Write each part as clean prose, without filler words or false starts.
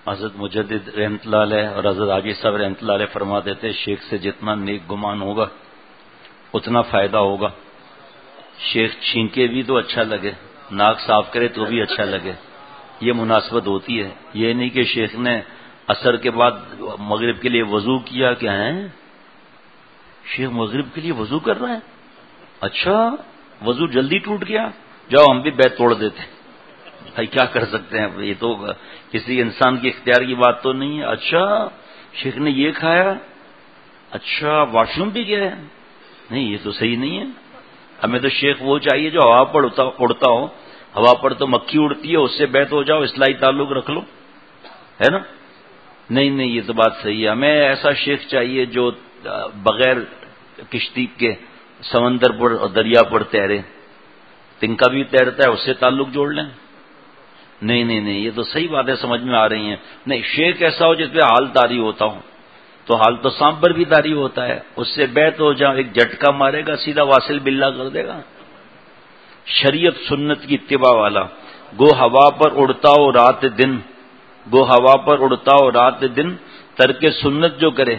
حضرت مجدد رحمۃ اللہ علیہ اور حضرت عاجی صاحب رحمۃ اللہ علیہ فرماتے تھے شیخ سے جتنا نیک گمان ہوگا اتنا فائدہ ہوگا. شیخ چھینکے بھی تو اچھا لگے، ناک صاف کرے تو بھی اچھا لگے، یہ مناسبت ہوتی ہے. یہ نہیں کہ شیخ نے عصر کے بعد مغرب کے لیے وضو کیا کہ ہیں شیخ مغرب کے لیے وضو کر رہے ہیں، اچھا وضو جلدی ٹوٹ گیا، جاؤ ہم بھی بیت توڑ دیتے ہیں. بھائی کیا کر سکتے ہیں، یہ تو کسی انسان کی اختیار کی بات تو نہیں ہے. اچھا شیخ نے یہ کھایا، اچھا واش روم بھی گیا، نہیں یہ تو صحیح نہیں ہے. ہمیں تو شیخ وہ چاہیے جو ہوا پر اڑتا ہو. ہوا پر تو مکھی اڑتی ہے، اس سے بیت ہو جاؤ، اصلاحی تعلق رکھ لو، ہے نا. نہیں یہ تو بات صحیح ہے. ہمیں ایسا شیخ چاہیے جو بغیر کشتی کے سمندر پر اور دریا پر تیرے، تنکا بھی تیرتا ہے، اس سے تعلق جوڑ لیں. نہیں یہ تو صحیح باتیں سمجھ میں آ رہی ہیں. نہیں شیخ ایسا ہو جس پہ حال طاری ہوتا ہو، تو حال تو سانپ پر بھی طاری ہوتا ہے، اس سے بیت ہو جاؤ، ایک جھٹکا مارے گا سیدھا واصل باللہ کر دے گا. شریعت سنت کی اتباع والا، گو ہوا پر اڑتا ہو رات دن، گو ہوا پر اڑتا ہو رات دن، ترک سنت جو کرے،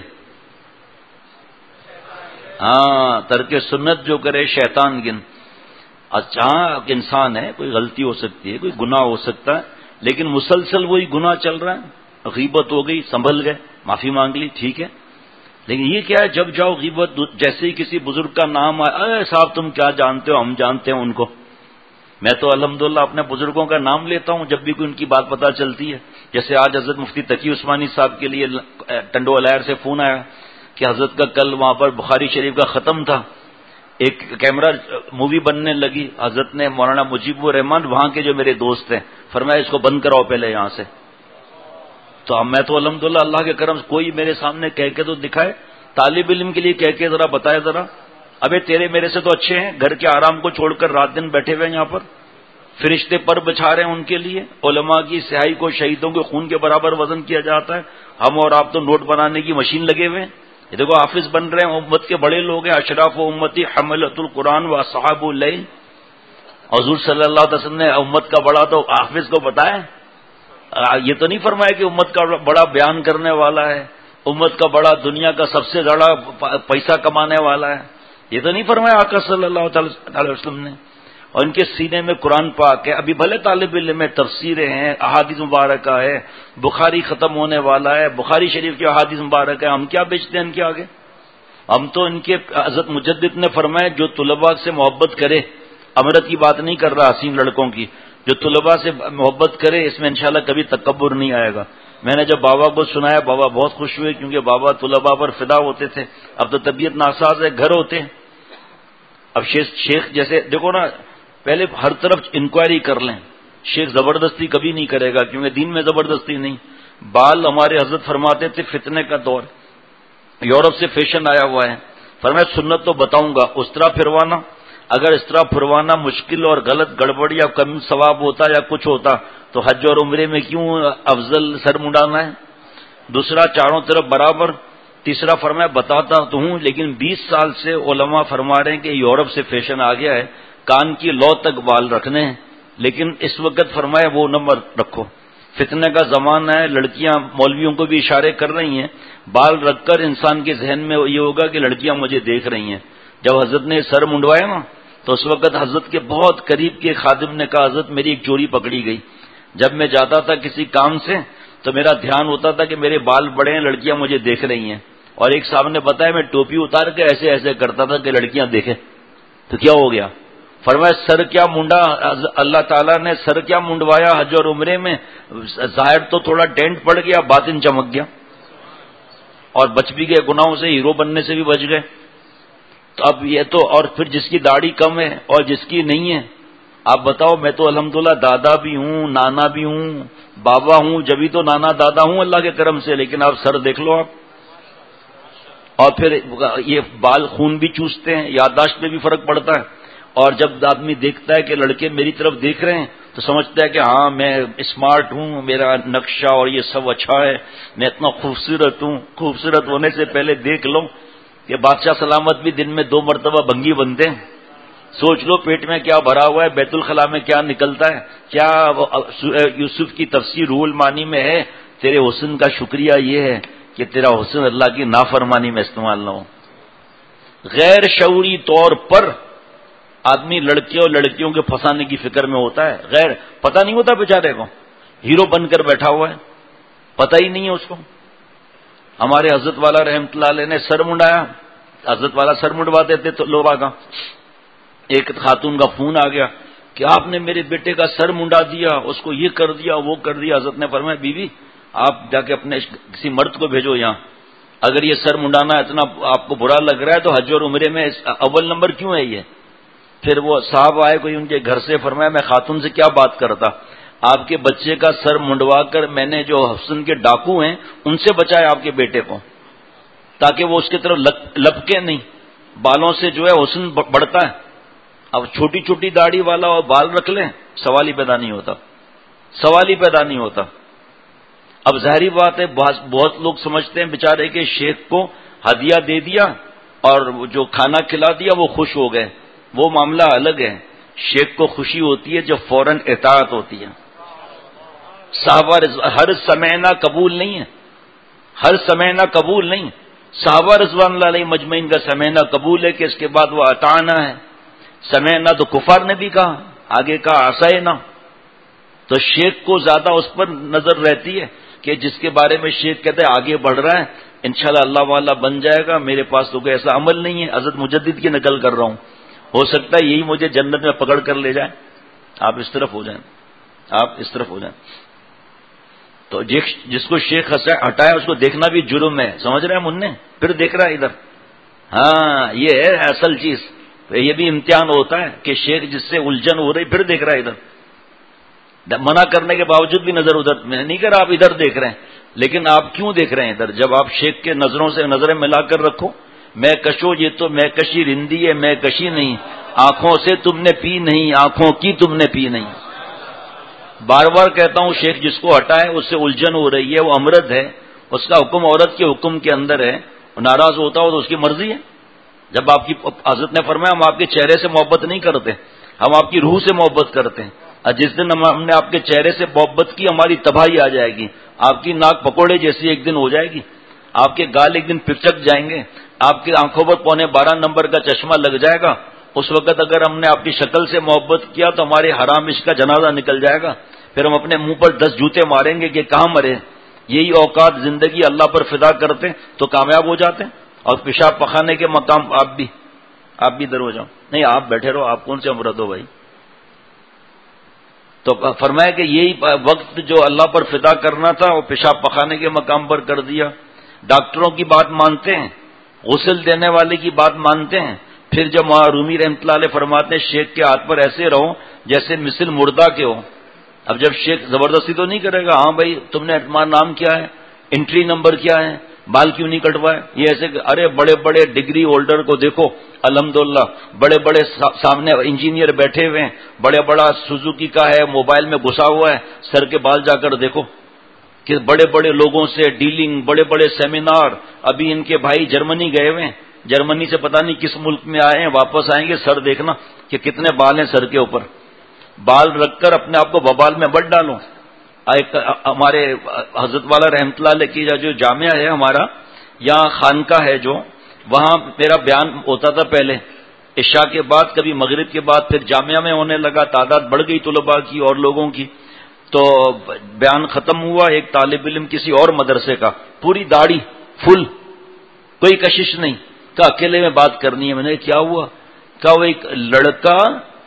ہاں ترک سنت جو کرے شیطان گن. اچھا انسان ہے، کوئی غلطی ہو سکتی ہے، کوئی گناہ ہو سکتا ہے، لیکن مسلسل وہی گناہ چل رہا ہے. غیبت ہو گئی، سنبھل گئے، معافی مانگ لی، ٹھیک ہے. لیکن یہ کیا ہے، جب جاؤ غیبت، جیسے ہی کسی بزرگ کا نام آئے، ارے صاحب تم کیا جانتے ہو، ہم جانتے ہیں ان کو. میں تو الحمدللہ اپنے بزرگوں کا نام لیتا ہوں جب بھی کوئی ان کی بات پتہ چلتی ہے. جیسے آج حضرت مفتی تقی عثمانی صاحب کے لیے ٹنڈو الائر سے فون آیا کہ حضرت کا کل وہاں پر بخاری شریف کا ختم تھا، ایک کیمرہ مووی بننے لگی. حضرت نے مولانا مجیب الرحمان وہاں کے جو میرے دوست ہیں فرمایا اس کو بند کراؤ پہلے یہاں سے. تو میں تو الحمدللہ اللہ کے کرم کوئی میرے سامنے کہہ کے تو دکھائے، طالب علم کے لیے کہہ کے ذرا بتائے ذرا. ابے تیرے میرے سے تو اچھے ہیں، گھر کے آرام کو چھوڑ کر رات دن بیٹھے ہوئے ہیں یہاں پر، فرشتے پر بچھا رہے ہیں ان کے لیے. علماء کی سیاہی کو شہیدوں کے خون کے برابر وزن کیا جاتا ہے. ہم اور آپ تو نوٹ بنانے کی مشین لگے ہوئے ہیں. یہ دیکھو حافظ بن رہے ہیں، امت کے بڑے لوگ ہیں، اشراف و امتی حملۃ القرآن و اصحاب اللیل. حضور صلی اللہ علیہ وسلم نے امت کا بڑا تو حافظ کو بتایا. یہ تو نہیں فرمایا کہ امت کا بڑا بیان کرنے والا ہے، امت کا بڑا دنیا کا سب سے بڑا پیسہ کمانے والا ہے. یہ تو نہیں فرمایا آقا صلی اللہ علیہ وسلم نے. اور ان کے سینے میں قرآن پاک ہے. ابھی بھلے طالب علم میں تفسیریں ہیں، احادیث مبارکہ ہے، بخاری ختم ہونے والا ہے، بخاری شریف کی احادیث مبارکہ ہے. ہم کیا بیچتے ہیں ان کے آگے؟ ہم تو ان کے حضرت مجدد نے فرمایا جو طلباء سے محبت کرے، امرت کی بات نہیں کر رہا حسین لڑکوں کی، جو طلباء سے محبت کرے اس میں انشاءاللہ کبھی تکبر نہیں آئے گا. میں نے جب بابا کو سنایا بابا بہت خوش ہوئے، کیونکہ بابا طلباء پر فدا ہوتے تھے. اب تو طبیعت ناساز ہے، گھر ہوتے ہیں. اب شیخ جیسے دیکھو نا، پہلے ہر طرف انکوائری کر لیں. شیخ زبردستی کبھی نہیں کرے گا، کیونکہ دین میں زبردستی نہیں. بال ہمارے حضرت فرماتے تھے فتنے کا دور، یورپ سے فیشن آیا ہوا ہے، فرمایا سنت تو بتاؤں گا، اس طرح پھروانا. اگر اس طرح پھروانا مشکل اور غلط گڑبڑ یا کم ثواب ہوتا یا کچھ ہوتا تو حج اور عمرے میں کیوں افضل سر منڈانا ہے. دوسرا چاروں طرف برابر. تیسرا فرمایا بتاتا تو ہوں، لیکن 20 سال سے علماء فرما رہے ہیں کہ یورپ سے فیشن آ گیا ہے کان کی لو تک بال رکھنے ہیں، لیکن اس وقت فرمایا وہ نمبر رکھو، فتنے کا زمانہ ہے. لڑکیاں مولویوں کو بھی اشارے کر رہی ہیں، بال رکھ کر انسان کے ذہن میں یہ ہوگا کہ لڑکیاں مجھے دیکھ رہی ہیں. جب حضرت نے سر منڈوایا نا تو اس وقت حضرت کے بہت قریب کے خادم نے کہا حضرت میری ایک چوری پکڑی گئی. جب میں جاتا تھا کسی کام سے تو میرا دھیان ہوتا تھا کہ میرے بال بڑے ہیں، لڑکیاں مجھے دیکھ رہی ہیں. اور ایک صاحب نے بتایا میں ٹوپی اتار کے ایسے ایسے کرتا تھا کہ لڑکیاں دیکھیں. تو کیا ہو گیا؟ فرمایا سر کیا منڈا، اللہ تعالیٰ نے سر کیا منڈوایا حج اور عمرے میں، ظاہر تو تھوڑا ڈینٹ پڑ گیا، باطن چمک گیا، اور بچ بھی گئے گناہوں سے، ہیرو بننے سے بھی بچ گئے. تو اب یہ تو، اور پھر جس کی داڑھی کم ہے اور جس کی نہیں ہے، آپ بتاؤ. میں تو الحمدللہ دادا بھی ہوں، نانا بھی ہوں، بابا ہوں، جبھی تو نانا دادا ہوں اللہ کے کرم سے. لیکن آپ سر دیکھ لو آپ. اور پھر یہ بال خون بھی چوستے ہیں، یادداشت پہ بھی فرق پڑتا ہے. اور جب آدمی دیکھتا ہے کہ لڑکے میری طرف دیکھ رہے ہیں تو سمجھتا ہے کہ ہاں میں اسمارٹ ہوں، میرا نقشہ اور یہ سب اچھا ہے، میں اتنا خوبصورت ہوں. خوبصورت ہونے سے پہلے دیکھ لو کہ بادشاہ سلامت بھی دن میں 2 مرتبہ بھنگی بنتے ہیں. سوچ لو پیٹ میں کیا بھرا ہوا ہے، بیت الخلاء میں کیا نکلتا ہے. کیا یوسف کی تفسیر روح المعانی میں ہے تیرے حسن کا شکریہ یہ ہے کہ تیرا حسن اللہ کی نافرمانی میں استعمال نہ ہو. غیر شعوری طور پر آدمی لڑکے اور لڑکیوں کے پھنسانے کی فکر میں ہوتا ہے. غیر پتہ نہیں ہوتا بیچارے کو، ہیرو بن کر بیٹھا ہوا ہے، پتہ ہی نہیں ہے اس کو. ہمارے حضرت والا رحمت اللہ علیہ نے سر منڈایا. حضرت والا سر منڈواتے تھے تو لوگا کا. ایک خاتون کا فون آ گیا کہ آپ نے میرے بیٹے کا سر منڈا دیا، اس کو یہ کر دیا وہ کر دیا. حضرت نے فرمایا بیوی آپ جا کے اپنے کسی مرد کو بھیجو یہاں. اگر یہ سر منڈانا اتنا آپ کو برا لگ رہا ہے تو حج اور عمرے میں اول نمبر کیوں ہے یہ؟ پھر وہ صاحب آئے کوئی ان کے گھر سے، فرمایا میں خاتون سے کیا بات کرتا، آپ کے بچے کا سر منڈوا کر میں نے جو حسن کے ڈاکو ہیں ان سے بچایا آپ کے بیٹے کو، تاکہ وہ اس کی طرف لپکے نہیں. بالوں سے جو ہے حسن بڑھتا ہے. اب چھوٹی چھوٹی داڑھی والا اور بال رکھ لیں، سوال ہی پیدا نہیں ہوتا، سوال ہی پیدا نہیں ہوتا. اب ظاہری بات ہے بہت لوگ سمجھتے ہیں بیچارے کے شیخ کو ہدیہ دے دیا اور جو کھانا کھلا دیا وہ خوش ہو گئے. وہ معاملہ الگ ہے. شیخ کو خوشی ہوتی ہے جب فوراً اطاعت ہوتی ہے. صحابہ ہر سمعنا قبول نہیں ہے، ہر سمعنا قبول نہیں. صحابہ رضوان اللہ علیہ مجمعین کا سمعنا قبول ہے کہ اس کے بعد وہ اطعنا ہے. سمعنا تو کفار نے بھی کہا، آگے کہا عصینا. تو شیخ کو زیادہ اس پر نظر رہتی ہے کہ جس کے بارے میں شیخ کہتے ہیں آگے بڑھ رہا ہے، انشاءاللہ اللہ والا بن جائے گا. میرے پاس تو کوئی ایسا عمل نہیں ہے، حضرت مجدد کی نقل کر رہا ہوں، ہو سکتا ہے یہی مجھے جنت میں پکڑ کر لے جائے. آپ اس طرف ہو جائیں، آپ اس طرف ہو جائیں. تو جس کو شیخ ہٹایا اس کو دیکھنا بھی جرم ہے. سمجھ رہے ہیں مننے؟ پھر دیکھ رہا ہے ادھر. ہاں یہ ہے اصل چیز. یہ بھی امتحان ہوتا ہے کہ شیخ جس سے الجھن ہو رہی پھر دیکھ رہا ہے ادھر. منع کرنے کے باوجود بھی نظر ادھر. میں نہیں کہہ رہا آپ ادھر دیکھ رہے ہیں، لیکن آپ کیوں دیکھ رہے ہیں ادھر؟ جب آپ شیخ کے نظروں سے نظریں ملا کر رکھو. میں کشو یہ تو میں کشی رندی ہے، میں کشی نہیں. آنکھوں سے تم نے پی نہیں، آنکھوں کی تم نے پی نہیں. بار بار کہتا ہوں شیخ جس کو ہٹائے اس سے الجھن ہو رہی ہے، وہ امرد ہے، اس کا حکم عورت کے حکم کے اندر ہے. ناراض ہوتا ہو تو اس کی مرضی ہے. جب آپ کی حضرت نے فرمایا ہم آپ کے چہرے سے محبت نہیں کرتے، ہم آپ کی روح سے محبت کرتے ہیں. اور جس دن ہم نے آپ کے چہرے سے محبت کی ہماری تباہی آ جائے گی. آپ کی ناک پکوڑے جیسی ایک دن ہو جائے گی، آپ کے گال ایک دن پچک جائیں گے، آپ کی آنکھوں پر 12 نمبر کا چشمہ لگ جائے گا. اس وقت اگر ہم نے آپ کی شکل سے محبت کیا تو ہمارے حرام عشق کا جنازہ نکل جائے گا. پھر ہم اپنے منہ پر 10 جوتے ماریں گے کہ کہاں مرے. یہی اوقات زندگی اللہ پر فدا کرتے تو کامیاب ہو جاتے. اور پیشاب پخانے کے مقام آپ بھی ادھر ہو جاؤ. نہیں آپ بیٹھے رہو، آپ کون سے امرد ہو بھائی؟ تو فرمایا کہ یہی وقت جو اللہ پر فدا کرنا تھا وہ پیشاب پخانے کے مقام پر کر دیا. ڈاکٹروں کی بات مانتے ہیں، غسل دینے والے کی بات مانتے ہیں. پھر جب رومی رحمۃ اللہ علیہ فرماتے ہیں شیخ کے ہاتھ پر ایسے رہو جیسے مثل مردہ کے ہو. اب جب شیخ زبردستی تو نہیں کرے گا، ہاں بھائی تم نے تمہارا نام کیا ہے، انٹری نمبر کیا ہے، بال کیوں نہیں کٹوائے. یہ ایسے کہ ارے بڑے بڑے ڈگری ہولڈر کو دیکھو الحمدللہ، بڑے بڑے سامنے انجینئر بیٹھے ہوئے ہیں، بڑے بڑا سوزوکی کا ہے موبائل میں گھسا ہوا ہے، سر کے بال جا کر دیکھو کہ بڑے بڑے لوگوں سے ڈیلنگ، بڑے بڑے سیمینار. ابھی ان کے بھائی جرمنی گئے ہوئے ہیں، جرمنی سے پتہ نہیں کس ملک میں آئے ہیں، واپس آئیں گے سر دیکھنا کہ کتنے بال ہیں سر کے اوپر. بال رکھ کر اپنے آپ کو ببال میں مت ڈالو. ہمارے حضرت والا رحمت اللہ علیہ کی جو جامعہ ہے ہمارا یہاں خانقاہ ہے جو، وہاں میرا بیان ہوتا تھا پہلے عشاء کے بعد، کبھی مغرب کے بعد، پھر جامعہ میں ہونے لگا. تعداد بڑھ گئی طلباء کی اور لوگوں کی. تو بیان ختم ہوا، ایک طالب علم کسی اور مدرسے کا، پوری داڑھی فل، کوئی کشش نہیں، کہا اکیلے میں بات کرنی ہے. میں نے کیا ہوا؟ کہا وہ ایک لڑکا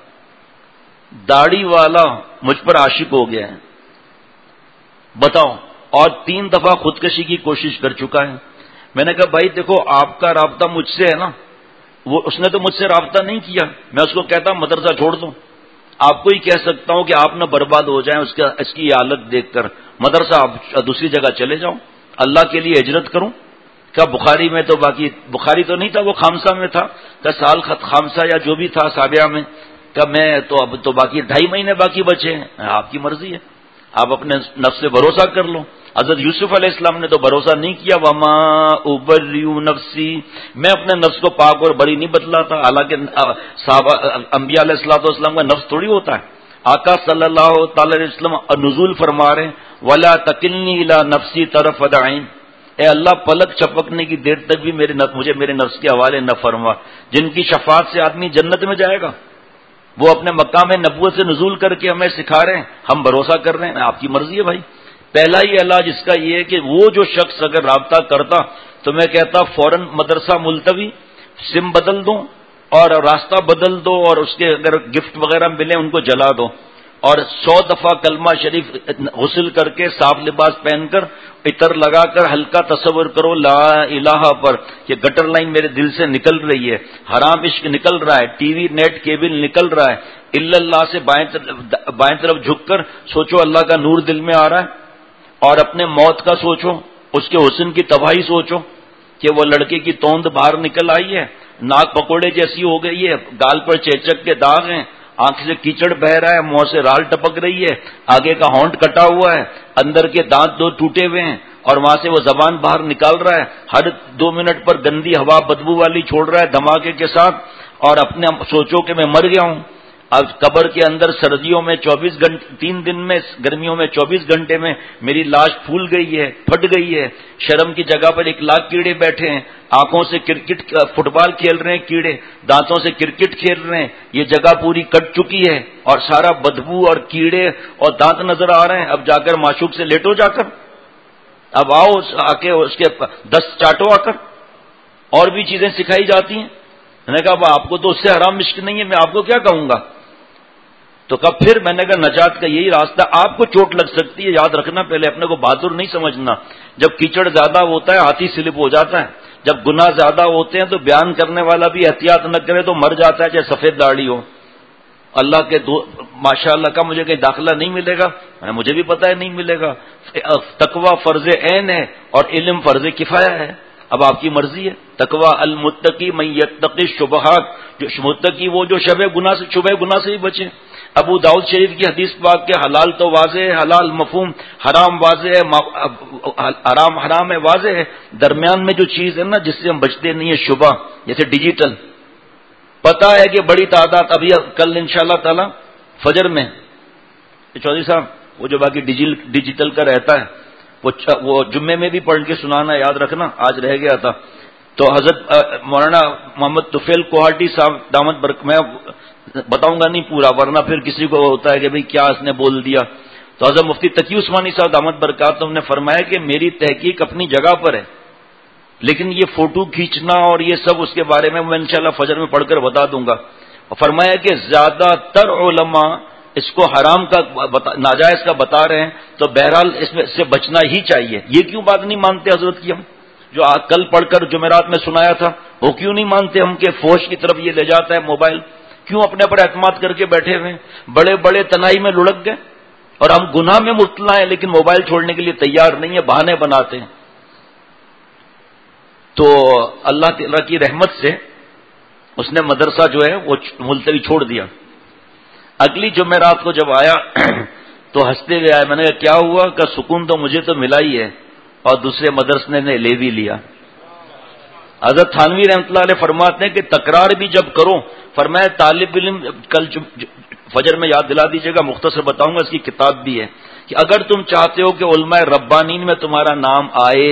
داڑھی والا مجھ پر عاشق ہو گیا ہے، بتاؤ، اور 3 دفعہ خودکشی کی کوشش کر چکا ہے. میں نے کہا بھائی دیکھو آپ کا رابطہ مجھ سے ہے نا، اس نے تو مجھ سے رابطہ نہیں کیا. میں اس کو کہتا ہوں مدرسہ چھوڑ دو. آپ کو ہی کہہ سکتا ہوں کہ آپ نہ برباد ہو جائیں اس کی حالت دیکھ کر. مدرسہ آپ دوسری جگہ چلے جاؤ، اللہ کے لیے ہجرت کروں. کیا بخاری میں تو باقی بخاری تو نہیں تھا، وہ خامسہ میں تھا. کیا سال خط خامسہ یا جو بھی تھا سابعہ میں. کہ میں تو اب تو باقی 2.5 مہینے باقی بچے ہیں. آپ کی مرضی ہے، آپ اپنے نفس سے بھروسہ کر لو. حضرت یوسف علیہ السلام نے تو بھروسہ نہیں کیا. وما ابرئ نفسی، میں اپنے نفس کو پاک اور بری نہیں بتلاتا. حالانکہ صحابہ انبیاء علیہ الصلوۃ والسلام کا نفس تھوڑی ہوتا ہے. آقا صلی اللہ تعالی علیہ وسلم نزول فرما رہے ہیں ولا تکلنی الی نفسی طرفۃ عین، اے اللہ پلک چپکنے کی دیر تک بھی مجھے میرے نفس کے حوالے نہ فرما. جن کی شفاعت سے آدمی جنت میں جائے گا، وہ اپنے مقام نبوت سے نزول کر کے ہمیں سکھا رہے ہیں، ہم بھروسہ کر رہے ہیں. آپ کی مرضی ہے بھائی. پہلا ہی علاج اس کا یہ ہے کہ وہ جو شخص اگر رابطہ کرتا تو میں کہتا فوراً مدرسہ ملتوی، سم بدل دو اور راستہ بدل دو، اور اس کے اگر گفٹ وغیرہ ملے ان کو جلا دو، اور 100 دفعہ کلمہ شریف غسل کر کے صاف لباس پہن کر عطر لگا کر ہلکا تصور کرو لا الہ پر کہ گٹر لائن میرے دل سے نکل رہی ہے، حرام عشق نکل رہا ہے، ٹی وی نیٹ کیبل نکل رہا ہے، الا اللہ سے بائیں طرف جھک کر سوچو اللہ کا نور دل میں آ رہا ہے، اور اپنے موت کا سوچو، اس کے حسن کی تباہی سوچو کہ وہ لڑکے کی توند باہر نکل آئی ہے، ناک پکوڑے جیسی ہو گئی ہے، گال پر چیچک کے داغ ہیں، آنکھ سے کیچڑ بہ رہا ہے، منہ سے رال ٹپک رہی ہے، آگے کا ہونٹ کٹا ہوا ہے، اندر کے دانت 2 ٹوٹے ہوئے ہیں، اور وہاں سے وہ زبان باہر نکال رہا ہے، ہر 2 منٹ پر گندی ہوا بدبو والی چھوڑ رہا ہے دھماکے کے ساتھ، اور اپنے سوچو کہ میں مر گیا ہوں. اب قبر کے اندر سردیوں میں 24 گھنٹے 3 دن میں، گرمیوں میں 24 گھنٹے میں میری لاش پھول گئی ہے، پھٹ گئی ہے، شرم کی جگہ پر 1 لاکھ کیڑے بیٹھے ہیں، آنکھوں سے کرکٹ فٹ بال کھیل رہے ہیں کیڑے، دانتوں سے کرکٹ کھیل رہے ہیں، یہ جگہ پوری کٹ چکی ہے اور سارا بدبو اور کیڑے اور دانت نظر آ رہے ہیں. اب جا کر معشوق سے لیٹو، جا کر اب آؤ آ کے اس کے 10 چاٹو آ کر. اور بھی چیزیں سکھائی جاتی ہیں. میں نے کہا آپ کو تو اس سے حرام عشق نہیں ہے، میں آپ کو کیا کہوں گا. تو کب پھر میں نے کہا نجات کا یہی راستہ. آپ کو چوٹ لگ سکتی ہے، یاد رکھنا، پہلے اپنے کو بہادر نہیں سمجھنا. جب کیچڑ زیادہ ہوتا ہے ہاتھی سلپ ہو جاتا ہے، جب گناہ زیادہ ہوتے ہیں تو بیان کرنے والا بھی احتیاط نہ کرے تو مر جاتا ہے، چاہے سفید داڑھی ہو. اللہ کے ماشاء اللہ کا مجھے کہیں داخلہ نہیں ملے گا، مجھے بھی پتا ہے نہیں ملے گا. تقوی فرض عین ہے اور علم فرض کفایہ ہے. اب آپ کی مرضی ہے. تقوی المتقی من یتقی الشبہات، جو متقی وہ جو شبہ گناہ سے ہی بچے. ابو داؤد شریف کی حدیث پاک کے حلال تو واضح ہے، حلال مفہوم، حرام واضح ہے، حرام ہے واضح ہے. درمیان میں جو چیز ہے نا جس سے ہم بچتے نہیں ہے شبہ، جیسے ڈیجیٹل. پتا ہے کہ بڑی تعداد ابھی کل انشاءاللہ تعالی فجر میں چودھری صاحب وہ جو باقی ڈیجیٹل کا رہتا ہے وہ جمعے میں بھی پڑھ کے سنانا، یاد رکھنا، آج رہ گیا تھا. تو حضرت مولانا محمد طفیل کوہاٹی صاحب دامت برک، میں بتاؤں گا نہیں پورا ورنہ پھر کسی کو ہوتا ہے کہ بھئی کیا اس نے بول دیا. تو حضرت مفتی تقی عثمانی صاحب دامت برکاتہم نے فرمایا کہ میری تحقیق اپنی جگہ پر ہے، لیکن یہ فوٹو کھینچنا اور یہ سب اس کے بارے میں انشاءاللہ فجر میں پڑھ کر بتا دوں گا. اور فرمایا کہ زیادہ تر علماء اس کو حرام کا ناجائز کا بتا رہے ہیں، تو بہرحال اس میں سے بچنا ہی چاہیے. یہ کیوں بات نہیں مانتے حضرت کی ہم، جو کل پڑھ کر جمعرات میں سنایا تھا، وہ کیوں نہیں مانتے ہم کہ فوش کی طرف یہ لے جاتا ہے موبائل؟ کیوں اپنے پر اعتماد کر کے بیٹھے ہوئے، بڑے بڑے تنائی میں لڑک گئے، اور ہم گناہ میں مبتلا ہیں لیکن موبائل چھوڑنے کے لیے تیار نہیں ہے، بہانے بناتے ہیں. تو اللہ تعالیٰ کی رحمت سے اس نے مدرسہ جو ہے وہ ملتوی چھوڑ دیا. اگلی جمعرات کو جب آیا تو ہنستے ہوئے آیا. میں نے کہا کیا ہوا؟ کہ سکون تو مجھے تو ملا ہی ہے اور دوسرے مدرسے نے لے بھی لیا. حضرت تھانوی رحمۃ اللہ علیہ فرماتے ہیں کہ تکرار بھی جب کرو، فرمایا طالب علم، کل فجر میں یاد دلا دیجیے گا، مختصر بتاؤں گا، اس کی کتاب بھی ہے، کہ اگر تم چاہتے ہو کہ علماء ربانین میں تمہارا نام آئے،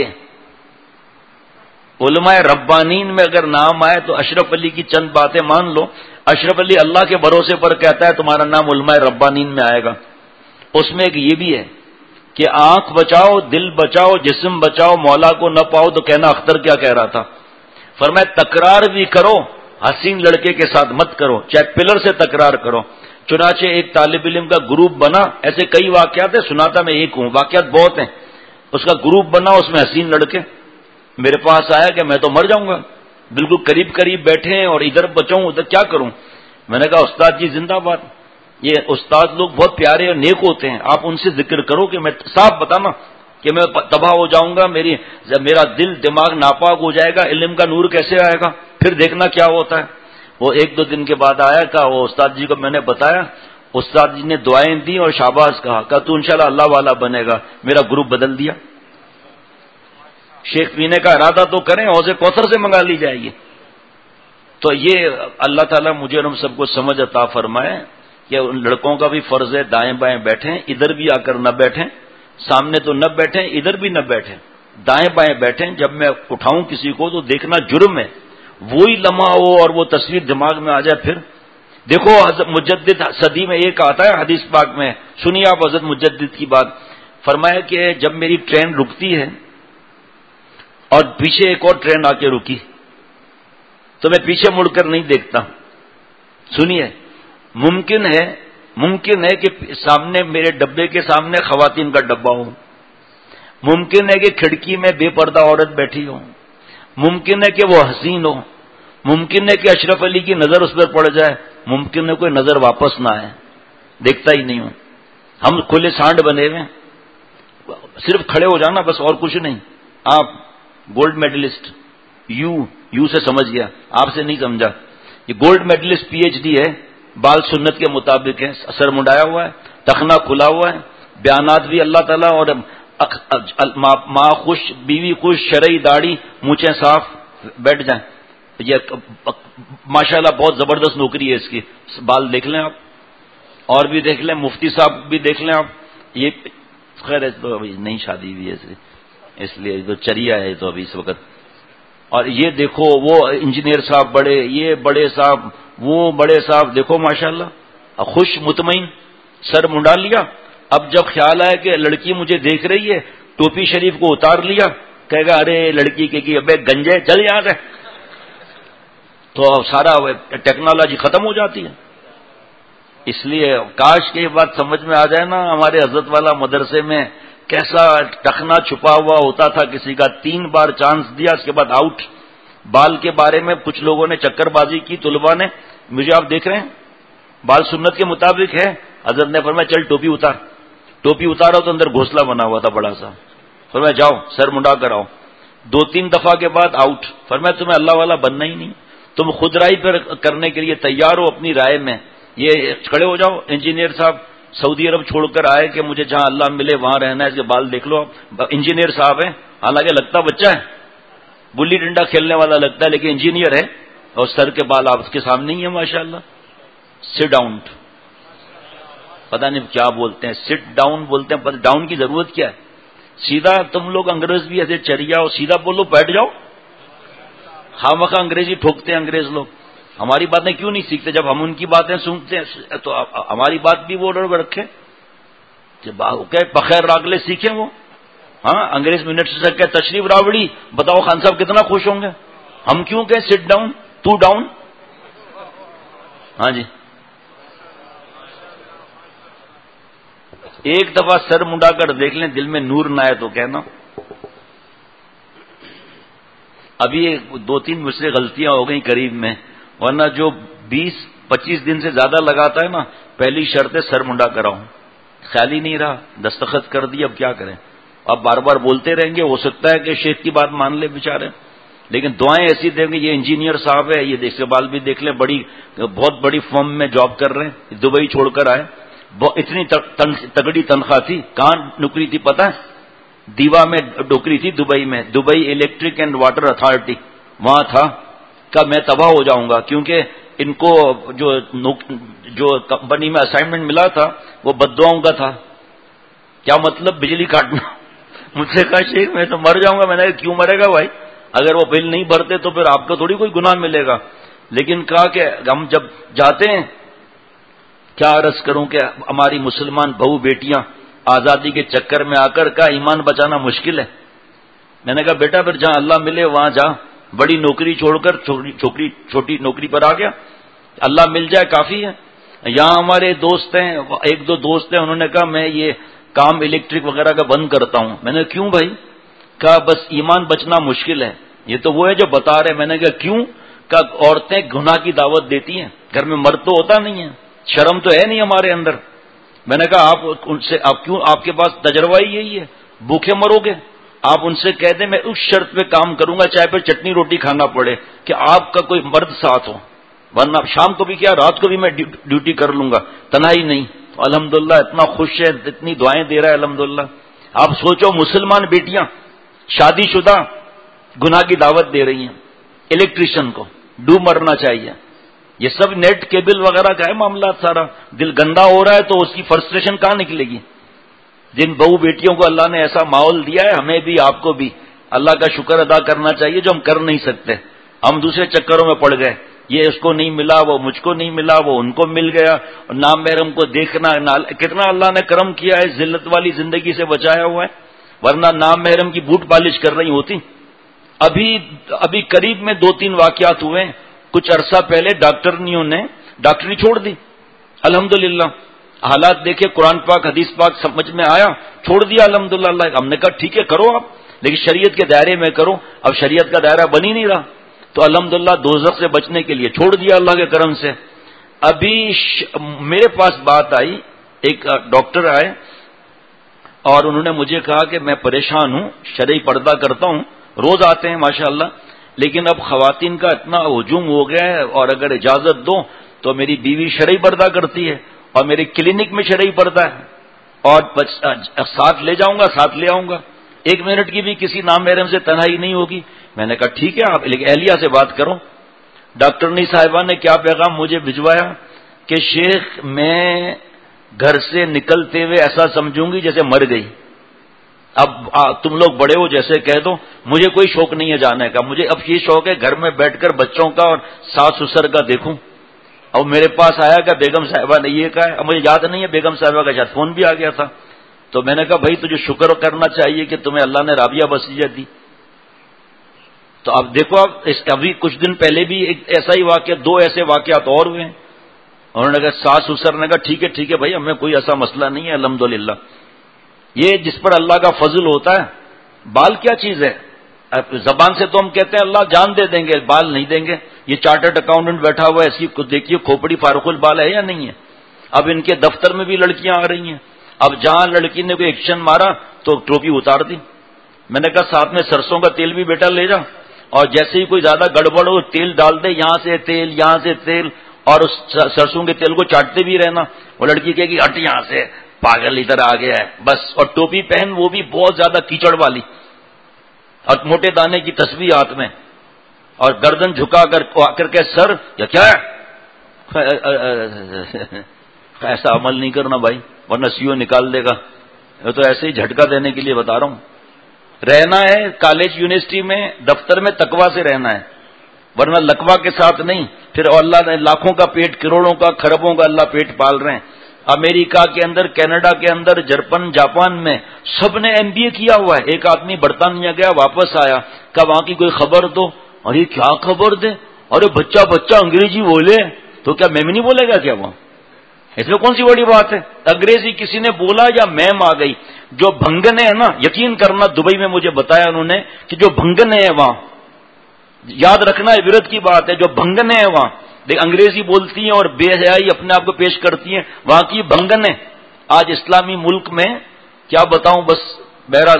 علماء ربانین میں اگر نام آئے تو اشرف علی کی چند باتیں مان لو. اشرف علی اللہ کے بھروسے پر کہتا ہے تمہارا نام علماء ربانین میں آئے گا. اس میں ایک یہ بھی ہے کہ آنکھ بچاؤ، دل بچاؤ، جسم بچاؤ، مولا کو نہ پاؤ تو کہنا اختر کیا کہہ رہا تھا. فرمایا تکرار بھی کرو، حسین لڑکے کے ساتھ مت کرو، چیک پلر سے تکرار کرو. چنانچہ ایک طالب علم کا گروپ بنا، ایسے کئی واقعات ہیں، سناتا میں ایک ہوں، واقعات بہت ہیں. اس کا گروپ بنا، اس میں حسین لڑکے. میرے پاس آیا کہ میں تو مر جاؤں گا، بالکل قریب قریب بیٹھے ہیں اور ادھر بچاؤں ادھر کیا کروں. میں نے کہا استاد جی زندہ باد، یہ استاد لوگ بہت پیارے اور نیک ہوتے ہیں، آپ ان سے ذکر کرو کہ میں صاف بتانا کہ میں تباہ ہو جاؤں گا، میرا دل دماغ ناپاک ہو جائے گا، علم کا نور کیسے آئے گا، پھر دیکھنا کیا ہوتا ہے. وہ 1-2 دن کے بعد آیا، کہا وہ استاد جی کو میں نے بتایا، استاد جی نے دعائیں دی اور شاباش کہا تو انشاءاللہ اللہ والا بنے گا. میرا گروپ بدل دیا. شیخ پینے کا ارادہ تو کریں، حوض کوثر سے منگا لی جائے گی. تو یہ اللہ تعالیٰ مجھے اور ہم سب کو سمجھ عطا فرمائے کہ ان لڑکوں کا بھی فرض ہے دائیں بائیں بیٹھیں، ادھر بھی آ کر نہ بیٹھیں، سامنے تو نہ بیٹھیں، ادھر بھی نہ بیٹھیں، دائیں بائیں بیٹھیں. جب میں اٹھاؤں کسی کو تو دیکھنا جرم ہے، وہی لمحہ ہو اور وہ تصویر دماغ میں آ جائے. پھر دیکھو حضرت مجدد صدی میں ایک آتا ہے حدیث پاک میں، سنیے آپ حضرت مجدد کی بات. فرمایا کہ جب میری ٹرین رکتی ہے اور پیچھے ایک اور ٹرین آ کے رکی تو میں پیچھے مڑ کر نہیں دیکھتا. سنیے، ممکن ہے کہ سامنے میرے ڈبے کے سامنے خواتین کا ڈبہ ہو، ممکن ہے کہ کھڑکی میں بے پردہ عورت بیٹھی ہو، ممکن ہے کہ وہ حسین ہو، ممکن ہے کہ اشرف علی کی نظر اس پر پڑ جائے، ممکن ہے کوئی نظر واپس نہ آئے، دیکھتا ہی نہیں ہوں. ہم کھلے سانڈ بنے ہوئے، صرف کھڑے ہو جانا بس، اور کچھ نہیں. آپ گولڈ میڈلسٹ، یو سے سمجھ گیا، آپ سے نہیں سمجھا. یہ gold medalist P H D ہے، بال سنت کے مطابق ہے، سر منڈایا ہوا ہے، تخنا کھلا ہوا ہے، بیانات بھی اللہ تعالیٰ، اور ماں خوش، بیوی خوش، شرعی داڑھی، مونچھیں صاف، بیٹھ جائیں. یہ ماشاءاللہ بہت زبردست نوکری ہے اس کی. بال دیکھ لیں آپ، اور بھی دیکھ لیں، مفتی صاحب بھی دیکھ لیں آپ. یہ خیر تو ابھی نہیں شادی ہوئی ہے اس لیے تو چریا ہے تو ابھی اس وقت. اور یہ دیکھو وہ انجینئر صاحب بڑے، یہ بڑے صاحب، وہ بڑے صاحب، دیکھو ماشاءاللہ خوش مطمئن، سر منڈا لیا. اب جب خیال آیا کہ لڑکی مجھے دیکھ رہی ہے، ٹوپی شریف کو اتار لیا، کہے گا ارے لڑکی کہ ابے گنجے چل یہاں سے، تو سارا ٹیکنالوجی ختم ہو جاتی ہے. اس لیے کاش کہ یہ بات سمجھ میں آ جائے نا. ہمارے حضرت والا مدرسے میں کیسا ٹخنا چھپا ہوا ہوتا تھا کسی کا، 3 بار چانس دیا اس کے بعد آؤٹ. بال کے بارے میں کچھ لوگوں نے چکر بازی کی، طلباء نے. مجھے آپ دیکھ رہے ہیں بال سنت کے مطابق ہے، حضرت نے فرمایا چل ٹوپی اتار. ٹوپی اتارا تو اندر گھونسلہ بنا ہوا تھا بڑا سا. فرمایا جاؤ سر منڈا کر آؤ. 2-3 دفعہ کے بعد آؤٹ. فرمایا تمہیں اللہ والا بننا ہی نہیں، تم خود رائے پر کرنے کے لیے تیار ہو اپنی رائے میں. یہ کھڑے ہو جاؤ. انجینئر صاحب سعودی عرب چھوڑ کر آئے کہ مجھے جہاں اللہ ملے وہاں رہنا ہے، اس کے بال دیکھ لو. انجینئر صاحب ہیں، حالانکہ لگتا بچہ ہے، گلی ڈنڈا کھیلنے والا لگتا ہے، لیکن انجینئر ہے، اور سر کے بال آپ کے سامنے ہی ہیں ماشاءاللہ. سٹ ڈاؤن، پتہ نہیں کیا بولتے ہیں، سٹ ڈاؤن بولتے ہیں، پتہ ڈاؤن کی ضرورت کیا ہے. سیدھا تم لوگ انگریز بھی ایسے چریا ہو، سیدھا بولو بیٹھ جاؤ. ہاں مخا انگریزی ٹھوکتے ہیں انگریز لوگ. ہماری باتیں کیوں نہیں سیکھتے؟ جب ہم ان کی باتیں سنتے ہیں تو ہماری بات بھی وہ رکھیں کہ بخیر راگلے سیکھیں وہ. ہاں انگریز منسٹر سے کہ تشریف راوڑی، بتاؤ خان صاحب کتنا خوش ہوں گے. ہم کیوں کہیں سٹ ڈاؤن، تو ڈاؤن. ہاں جی، ایک دفعہ سر منڈا کر دیکھ لیں، دل میں نور نہ آئے تو کہنا. ابھی 2-3 مجھ سے غلطیاں ہو گئی قریب میں، ورنہ جو 20-25 دن سے زیادہ لگاتا ہے نا، پہلی شرط ہے سر منڈا کراؤں. خیال ہی نہیں رہا، دستخط کر دی، اب کیا کریں. اب بار بار بولتے رہیں گے، ہو سکتا ہے کہ شیخ کی بات مان لے بیچارے، لیکن دعائیں ایسی دیں گے. یہ انجینئر صاحب ہے، یہ دیکھ بال بھی دیکھ لیں، بہت بڑی فرم میں جاب کر رہے ہیں، دبئی چھوڑ کر آئے. اتنی تگڑی تنخواہ تھی. کہاں نوکری تھی پتہ ہے؟ دیوا میں نوکری تھی، دبئی میں، Dubai electric and water authority. وہاں تھا کہ میں تباہ ہو جاؤں گا، کیونکہ ان کو جو کمپنی میں اسائنمنٹ ملا تھا وہ بددعاؤں کا تھا. کیا مطلب؟ بجلی کاٹنا. مجھ سے کہا شیخ میں تو مر جاؤں گا. میں نے کہا کیوں مرے گا بھائی؟ اگر وہ بل نہیں بھرتے تو پھر آپ کو تھوڑی کوئی گناہ ملے گا. لیکن کہا کہ ہم جب جاتے ہیں، کیا عرض کروں کہ ہماری مسلمان بہو بیٹیاں آزادی کے چکر میں آ کر کا ایمان بچانا مشکل ہے. میں نے کہا بیٹا پھر جہاں اللہ ملے وہاں جا. بڑی نوکری چھوڑ کر چھوٹی نوکری پر آ گیا. اللہ مل جائے کافی ہے. یہاں ہمارے دوست ہیں، 1-2 دوست ہیں، انہوں نے کہا میں یہ کام الیکٹرک وغیرہ کا بند کرتا ہوں. میں نے کہا کیوں بھائی؟ کہا بس ایمان بچنا مشکل ہے. یہ تو وہ ہے جو بتا رہے. میں نے کہا کیوں؟ کہا عورتیں گناہ کی دعوت دیتی ہیں، گھر میں مرد تو ہوتا نہیں ہے، شرم تو ہے نہیں ہمارے اندر. میں نے کہا آپ کے پاس تجربہ ہی یہی ہے، بھوکے مرو گے. آپ ان سے کہہ دیں میں اس شرط پہ کام کروں گا چاہے پھر چٹنی روٹی کھانا پڑے کہ آپ کا کوئی مرد ساتھ ہو، ورنہ شام کو بھی کیا رات کو بھی میں ڈیوٹی کر لوں گا، تنہائی نہیں. تو الحمدللہ اتنا خوش ہے، اتنی دعائیں دے رہا ہے الحمدللہ. آپ سوچو مسلمان بیٹیاں شادی شدہ گناہ کی دعوت دے رہی ہیں الیکٹریشین کو، ڈوب مرنا چاہیے. یہ سب نیٹ کیبل وغیرہ کا ہے معاملات. سارا دل گندا ہو رہا ہے تو اس کی فرسٹریشن کہاں نکلے گی؟ جن بہو بیٹیوں کو اللہ نے ایسا ماحول دیا ہے، ہمیں بھی آپ کو بھی اللہ کا شکر ادا کرنا چاہیے جو ہم کر نہیں سکتے. ہم دوسرے چکروں میں پڑ گئے، یہ اس کو نہیں ملا، وہ مجھ کو نہیں ملا، وہ ان کو مل گیا، اور نام محرم کو دیکھنا. کتنا اللہ نے کرم کیا ہے، ذلت والی زندگی سے بچایا ہوا ہے، ورنہ نام محرم کی بوٹ پالش کر رہی ہوتی. ابھی قریب میں 2-3 واقعات ہوئے ہیں. کچھ عرصہ پہلے ڈاکٹرنیوں نے ڈاکٹری چھوڑ دی، الحمدللہ. حالات دیکھے، قرآن پاک حدیث پاک سمجھ میں آیا، چھوڑ دیا الحمدللہ. ہم نے کہا ٹھیک ہے کرو آپ، لیکن شریعت کے دائرے میں کرو. اب شریعت کا دائرہ بن ہی نہیں رہا، تو الحمدللہ دوزخ سے بچنے کے لیے چھوڑ دیا اللہ کے کرم سے. ابھی میرے پاس بات آئی، ایک ڈاکٹر آئے اور انہوں نے مجھے کہا کہ میں پریشان ہوں، شرعی پردہ کرتا ہوں، روز آتے ہیں ماشاءاللہ، لیکن اب خواتین کا اتنا ہجوم ہو گیا ہے، اور اگر اجازت دو تو میری بیوی شرعی پردہ کرتی ہے اور میرے کلینک میں شرعی پردہ ہے، اور ساتھ لے جاؤں گا، ساتھ لے آؤں گا، 1 منٹ کی بھی کسی نام محرم سے تنہائی نہیں ہوگی. میں نے کہا ٹھیک ہے، آپ اہلیہ سے بات کرو. ڈاکٹرنی صاحبہ نے کیا پیغام مجھے بھجوایا کہ شیخ میں گھر سے نکلتے ہوئے ایسا سمجھوں گی جیسے مر گئی. اب تم لوگ بڑے ہو، جیسے کہہ دو، مجھے کوئی شوق نہیں ہے جانے کا. مجھے اب یہ شوق ہے گھر میں بیٹھ کر بچوں کا اور ساس سسر کا دیکھوں. اور میرے پاس آیا کہ بیگم صاحبہ نے یہ کہا ہے. اب مجھے یاد نہیں ہے بیگم صاحبہ کا شاید فون بھی آ گیا تھا. تو میں نے کہا بھائی تجھے شکر کرنا چاہیے کہ تمہیں اللہ نے رابعہ بصیرت دی. تو اب دیکھو، ابھی کچھ دن پہلے بھی ایک ایسا ہی واقعہ، 2 ایسے واقعات اور ہوئے ہیں. انہوں نے کہا، ساس سسر نے کہا ٹھیک ہے بھائی، ہمیں کوئی ایسا مسئلہ نہیں ہے الحمدللہ. یہ جس پر اللہ کا فضل ہوتا ہے. بال کیا چیز ہے؟ زبان سے تو ہم کہتے ہیں اللہ جان دے دیں گے، بال نہیں دیں گے. یہ چارٹرڈ اکاؤنٹنٹ بیٹھا ہوا ہے، اس کی دیکھیے کھوپڑی فاروق البال ہے یا نہیں ہے. اب ان کے دفتر میں بھی لڑکیاں آ رہی ہیں. اب جہاں لڑکی نے کوئی ایکشن مارا تو ٹوپی اتار دی. میں نے کہا ساتھ میں سرسوں کا تیل بھی بیٹا لے جا، اور جیسے ہی کوئی زیادہ گڑبڑ ہو تیل ڈال دے، یہاں سے تیل یہاں سے تیل، اور اس سرسوں کے تیل کو چاٹتے بھی رہنا. وہ لڑکی کہے گی ہٹ یہاں سے، پاگل ادھر آ گیا ہے بس. اور ٹوپی پہن، وہ بھی بہت زیادہ کیچڑ والی، اور موٹے دانے کی تسبیح ہاتھ میں، اور گردن جھکا کر کے سر یا کیا ہے. ایسا عمل نہیں کرنا بھائی، ورنہ سیو نکال دے گا. میں تو ایسے ہی جھٹکا دینے کے لیے بتا رہا ہوں. رہنا ہے کالج یونیورسٹی میں، دفتر میں تقویٰ سے رہنا ہے، ورنہ لقوہ کے ساتھ نہیں. پھر اللہ نے لاکھوں کا پیٹ، کروڑوں کا، خربوں کا اللہ پیٹ پال رہے ہیں. امریکہ کے اندر، کینیڈا کے اندر، جاپان میں سب نے MBA کیا ہوا ہے. ایک آدمی برطانیہ گیا، واپس آیا، کہا وہاں کی کوئی خبر دو. ارے کیا خبر دے؟ ارے بچہ انگریزی بولے تو کیا میم نہیں بولے گا کیا؟ وہ اس میں کون سی بڑی بات ہے؟ انگریزی کسی نے بولا یا میم آ گئی. جو بھنگنے ہیں نا، یقین کرنا، دبئی میں مجھے بتایا انہوں نے کہ جو بھنگنے ہیں وہاں، یاد رکھنا عبرت کی بات ہے، جو بھنگنے ہیں وہاں انگریزی بولتی ہیں اور بے حیائی اپنے آپ کو پیش کرتی ہیں، وہاں کی بھنگنے. آج اسلامی ملک میں کیا بتاؤں، بس بہرحال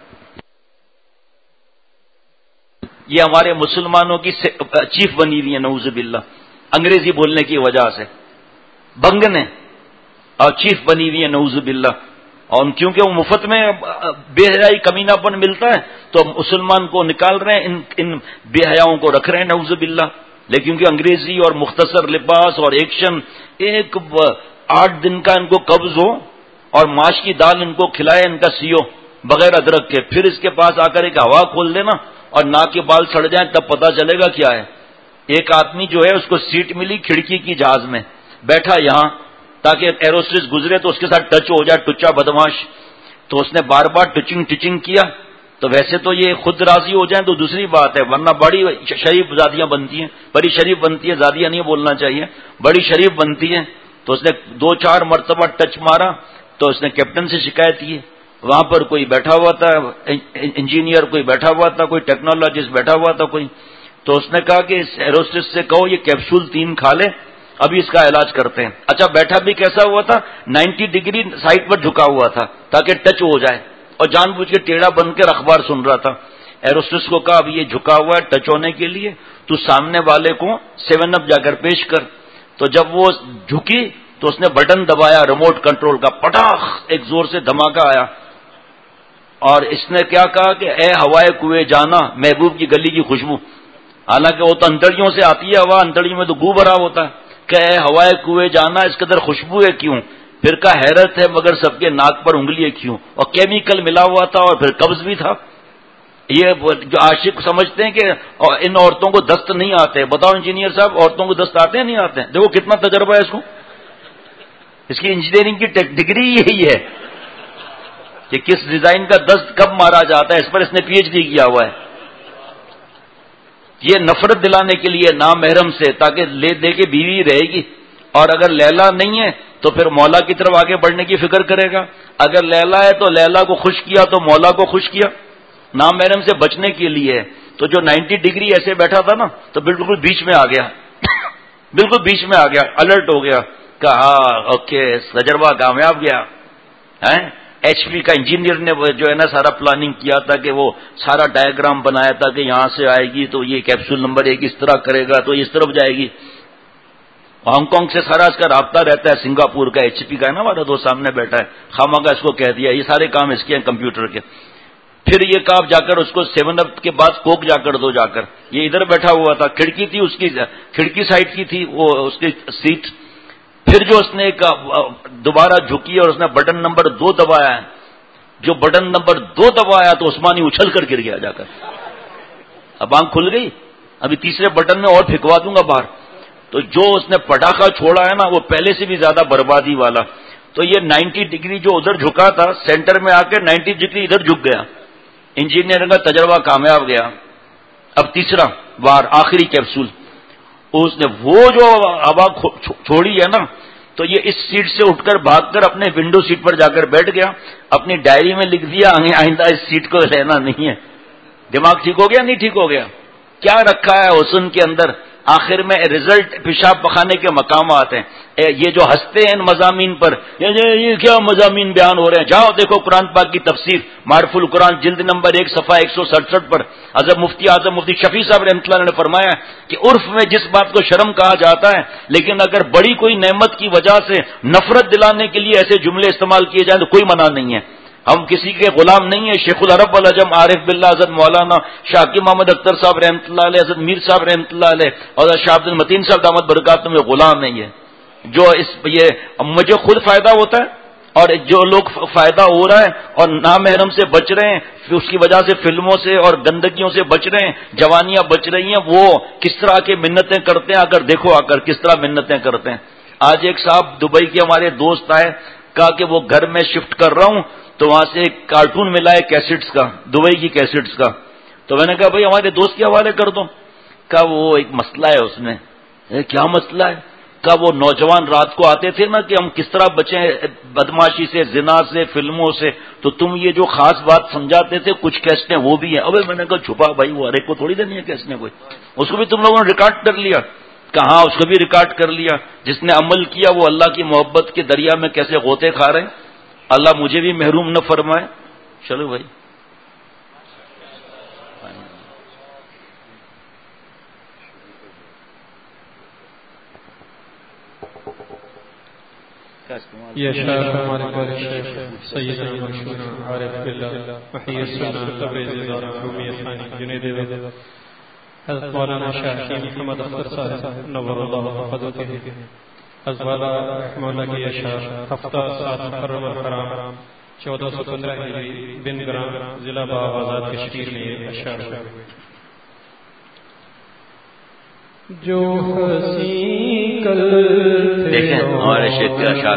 یہ ہمارے مسلمانوں کی چیف بنی ہوئی ہے نعوذ باللہ، انگریزی بولنے کی وجہ سے بھنگنے اور چیف بنی ہوئی ہے نعوذ باللہ. اور کیونکہ وہ مفت میں بے حیائی کمینہ پن ملتا ہے تو مسلمان کو نکال رہے ہیں، ان بے حیاؤں کو رکھ رہے ہیں نعوذ باللہ. لیکن کیونکہ انگریزی اور مختصر لباس اور ایکشن، 8 دن کا ان کو قبض ہو اور ماش کی دال ان کو کھلائے ان کا CEO بغیر ادرک کے، پھر اس کے پاس آ کر ایک ہوا کھول دینا اور ناک کے بال سڑ جائیں، تب پتہ چلے گا کیا ہے. ایک آدمی جو ہے اس کو سیٹ ملی کھڑکی کی جہاز میں، بیٹھا یہاں تاکہ ایروسٹس گزرے تو اس کے ساتھ ٹچ ہو جائے، ٹچا بدماش. تو اس نے بار بار ٹچنگ کیا. تو ویسے تو یہ خود راضی ہو جائیں تو دوسری بات ہے، ورنہ بڑی شریف زادیاں بنتی ہیں، بڑی شریف بنتی ہے، زادیاں نہیں بولنا چاہیے، بڑی شریف بنتی ہیں. تو اس نے 2-4 مرتبہ ٹچ مارا تو اس نے کیپٹن سے شکایت کی. وہاں پر کوئی بیٹھا ہوا تھا، انجینئر کوئی بیٹھا ہوا تھا، کوئی ٹیکنالوجسٹ بیٹھا ہوا تھا کوئی. تو اس نے کہا کہ اس ایروسٹس سے کہو یہ کیپسول 3 کھا لے، ابھی اس کا علاج کرتے ہیں. اچھا بیٹھا بھی کیسا ہوا تھا؟ 90 ڈگری سائڈ پر جھکا ہوا تھا تاکہ ٹچ ہو جائے، اور جان بوجھ کے ٹیڑھا بن کر اخبار سن رہا تھا. ایروسٹس کو کہا اب یہ جھکا ہوا ہے ٹچ ہونے کے لیے، تو سامنے والے کو 7 اپ جا کر پیش کر. تو جب وہ جھکی تو اس نے بٹن دبایا ریموٹ کنٹرول کا، پٹاخ ایک زور سے دھماکہ آیا. اور اس نے کیا کہا کہ اے ہوائے کوئے جانا، محبوب کی گلی کی خوشبو. حالانکہ وہ تو انتڑیوں سے آتی ہے ہوا، انتڑیوں میں تو گو بھرا ہوتا ہے. کہ اے ہوائے کوئے جانا، اس قدر خوشبو ہے کیوں؟ پھر کہا حیرت ہے مگر سب کے ناک پر انگلیاں کیوں، اور کیمیکل ملا ہوا تھا اور پھر قبض بھی تھا. یہ جو عاشق سمجھتے ہیں کہ ان عورتوں کو دست نہیں آتے. بتاؤ انجینئر صاحب، عورتوں کو دست آتے ہیں نہیں آتے ہیں؟ دیکھو کتنا تجربہ ہے اس کو. اس کی انجینئرنگ کی ڈگری یہی ہے کہ کس ڈیزائن کا دست کب مارا جاتا ہے، اس پر اس نے پی ایچ ڈی کیا ہوا ہے. یہ نفرت دلانے کے لیے نامحرم سے، تاکہ لے دے کے بیوی رہے گی. اور اگر لیلا نہیں ہے تو پھر مولا کی طرف آگے بڑھنے کی فکر کرے گا. اگر لیلا ہے تو لیلا کو خوش کیا تو مولا کو خوش کیا. نامحرم سے بچنے کے لیے تو جو 90 ڈگری ایسے بیٹھا تھا نا، تو بالکل بیچ میں آ گیا بالکل بیچ میں آ گیا، الرٹ ہو گیا. کہا اوکے، تجربہ کامیاب گیا. ایچ پی کا انجینئر نے جو ہے نا سارا پلاننگ کیا تھا کہ وہ سارا ڈائیگرام بنایا تھا کہ یہاں سے آئے گی تو یہ کیپسول نمبر 1 اس طرح کرے گا تو اس طرف جائے گی. ہانگ کانگ سے سارا اس کا رابطہ رہتا ہے، سنگاپور کا ایچ پی کا ہے نا ہمارا دوست سامنے بیٹھا ہے، خامہ کا اس کو کہہ دیا یہ سارے کام اس کے ہیں کمپیوٹر کے. پھر یہ کہا جا کر اس کو 7 اپ کے بعد کوک جا کر دو جا کر. یہ ادھر بیٹھا ہوا تھا، کھڑکی تھی اس کی، کھڑکی سائڈ کی تھی وہ اس کی سیٹ. پھر جو اس نے دوبارہ جھکی اور اس نے بٹن نمبر 2 دبایا، جو بٹن نمبر 2 دبایا تو عثمانی اچھل کر گر گیا جا کر. اب آنکھ کھل گئی، ابھی تیسرے بٹن میں اور پھینکوا دوں گا باہر. تو جو اس نے پٹاخہ چھوڑا ہے نا وہ پہلے سے بھی زیادہ بربادی والا. تو یہ 90 ڈگری جو ادھر جھکا تھا سینٹر میں آ کے 90 ڈگری ادھر جھک گیا. انجینئرنگ کا تجربہ کامیاب گیا. اب تیسرا بار آخری کیپسول اس نے وہ جو ہوا چھوڑی ہے نا، تو یہ اس سیٹ سے اٹھ کر بھاگ کر اپنے ونڈو سیٹ پر جا کر بیٹھ گیا. اپنی ڈائری میں لکھ دیا آئندہ اس سیٹ کو لینا نہیں ہے. دماغ ٹھیک ہو گیا نہیں ٹھیک ہو گیا؟ کیا رکھا ہے حسن کے اندر؟ آخر میں رزلٹ پیشاب پخانے کے مقامات ہیں. یہ جو ہنستے ہیں ان مضامین پر، یہ کیا مضامین بیان ہو رہے ہیں، جاؤ دیکھو قرآن پاک کی تفسیر معرف القرآن جلد نمبر 1 صفحہ 167 پر حضرت مفتی اعظم مفتی شفیع صاحب رحمۃ اللہ نے فرمایا کہ عرف میں جس بات کو شرم کہا جاتا ہے، لیکن اگر بڑی کوئی نعمت کی وجہ سے نفرت دلانے کے لیے ایسے جملے استعمال کیے جائیں تو کوئی منع نہیں ہے. ہم کسی کے غلام نہیں ہیں. شیخ العرب والعجم عارف باللہ حضرت مولانا شاکی محمد اختر صاحب رحمۃ اللہ علیہ، حضرت میر صاحب رحمۃ اللہ علیہ اور حضرت شاہ عبد المتین صاحب دامت برکاتہم میں غلام نہیں ہے. جو یہ مجھے خود فائدہ ہوتا ہے اور جو لوگ فائدہ ہو رہا ہے اور نامحرم سے بچ رہے ہیں، اس کی وجہ سے فلموں سے اور گندگیوں سے بچ رہے ہیں، جوانیاں بچ رہی ہیں، وہ کس طرح کے منتیں کرتے ہیں. اگر دیکھو آ کر کس طرح منتیں کرتے ہیں. آج ایک صاحب دبئی کے ہمارے دوست آئے، کہا کہ وہ گھر میں شفٹ کر رہا ہوں تو وہاں سے ایک کارٹون ملا ہے کیسٹس کا، دبئی کی کیسٹس کا. تو میں نے کہا بھائی ہمارے دوست کے حوالے کر دو. کہا وہ ایک مسئلہ ہے اس میں. کیا مسئلہ ہے؟ کہا وہ نوجوان رات کو آتے تھے نا کہ ہم کس طرح بچیں بدماشی سے، زنا سے، فلموں سے، تو تم یہ جو خاص بات سمجھاتے تھے کچھ کیسٹیں وہ بھی ہیں. ابے میں نے کہا چھپا بھائی، وہ ہر ایک کو تھوڑی دینی ہے کیسٹیں، کوئی اس کو بھی تم لوگوں نے ریکارڈ کر لیا. کہاں اس کو بھی ریکارڈ کر لیا. جس نے عمل کیا وہ اللہ کی محبت کے دریا میں کیسے غوطے کھا رہے ہیں. اللہ مجھے بھی محروم نہ فرمائے. چلو بھائی یہ شعر ہمارے پیارے شیخ سیدنا مشہور عارف باللہ محی السنہ تبریزی دار رومی ثانی جنید حضرت مولانا شاہ محمد اختر صاحب نور اللہ حفظتہ، حضرت مولا کی اشعار ہفتہ 7 محرم الحرام 1415 ہجری بن گرام ضلع آباد کشمیر میں اشعار ہوئے. جو حسین کل دیکھیں ہمارے شیخ کے اشعار،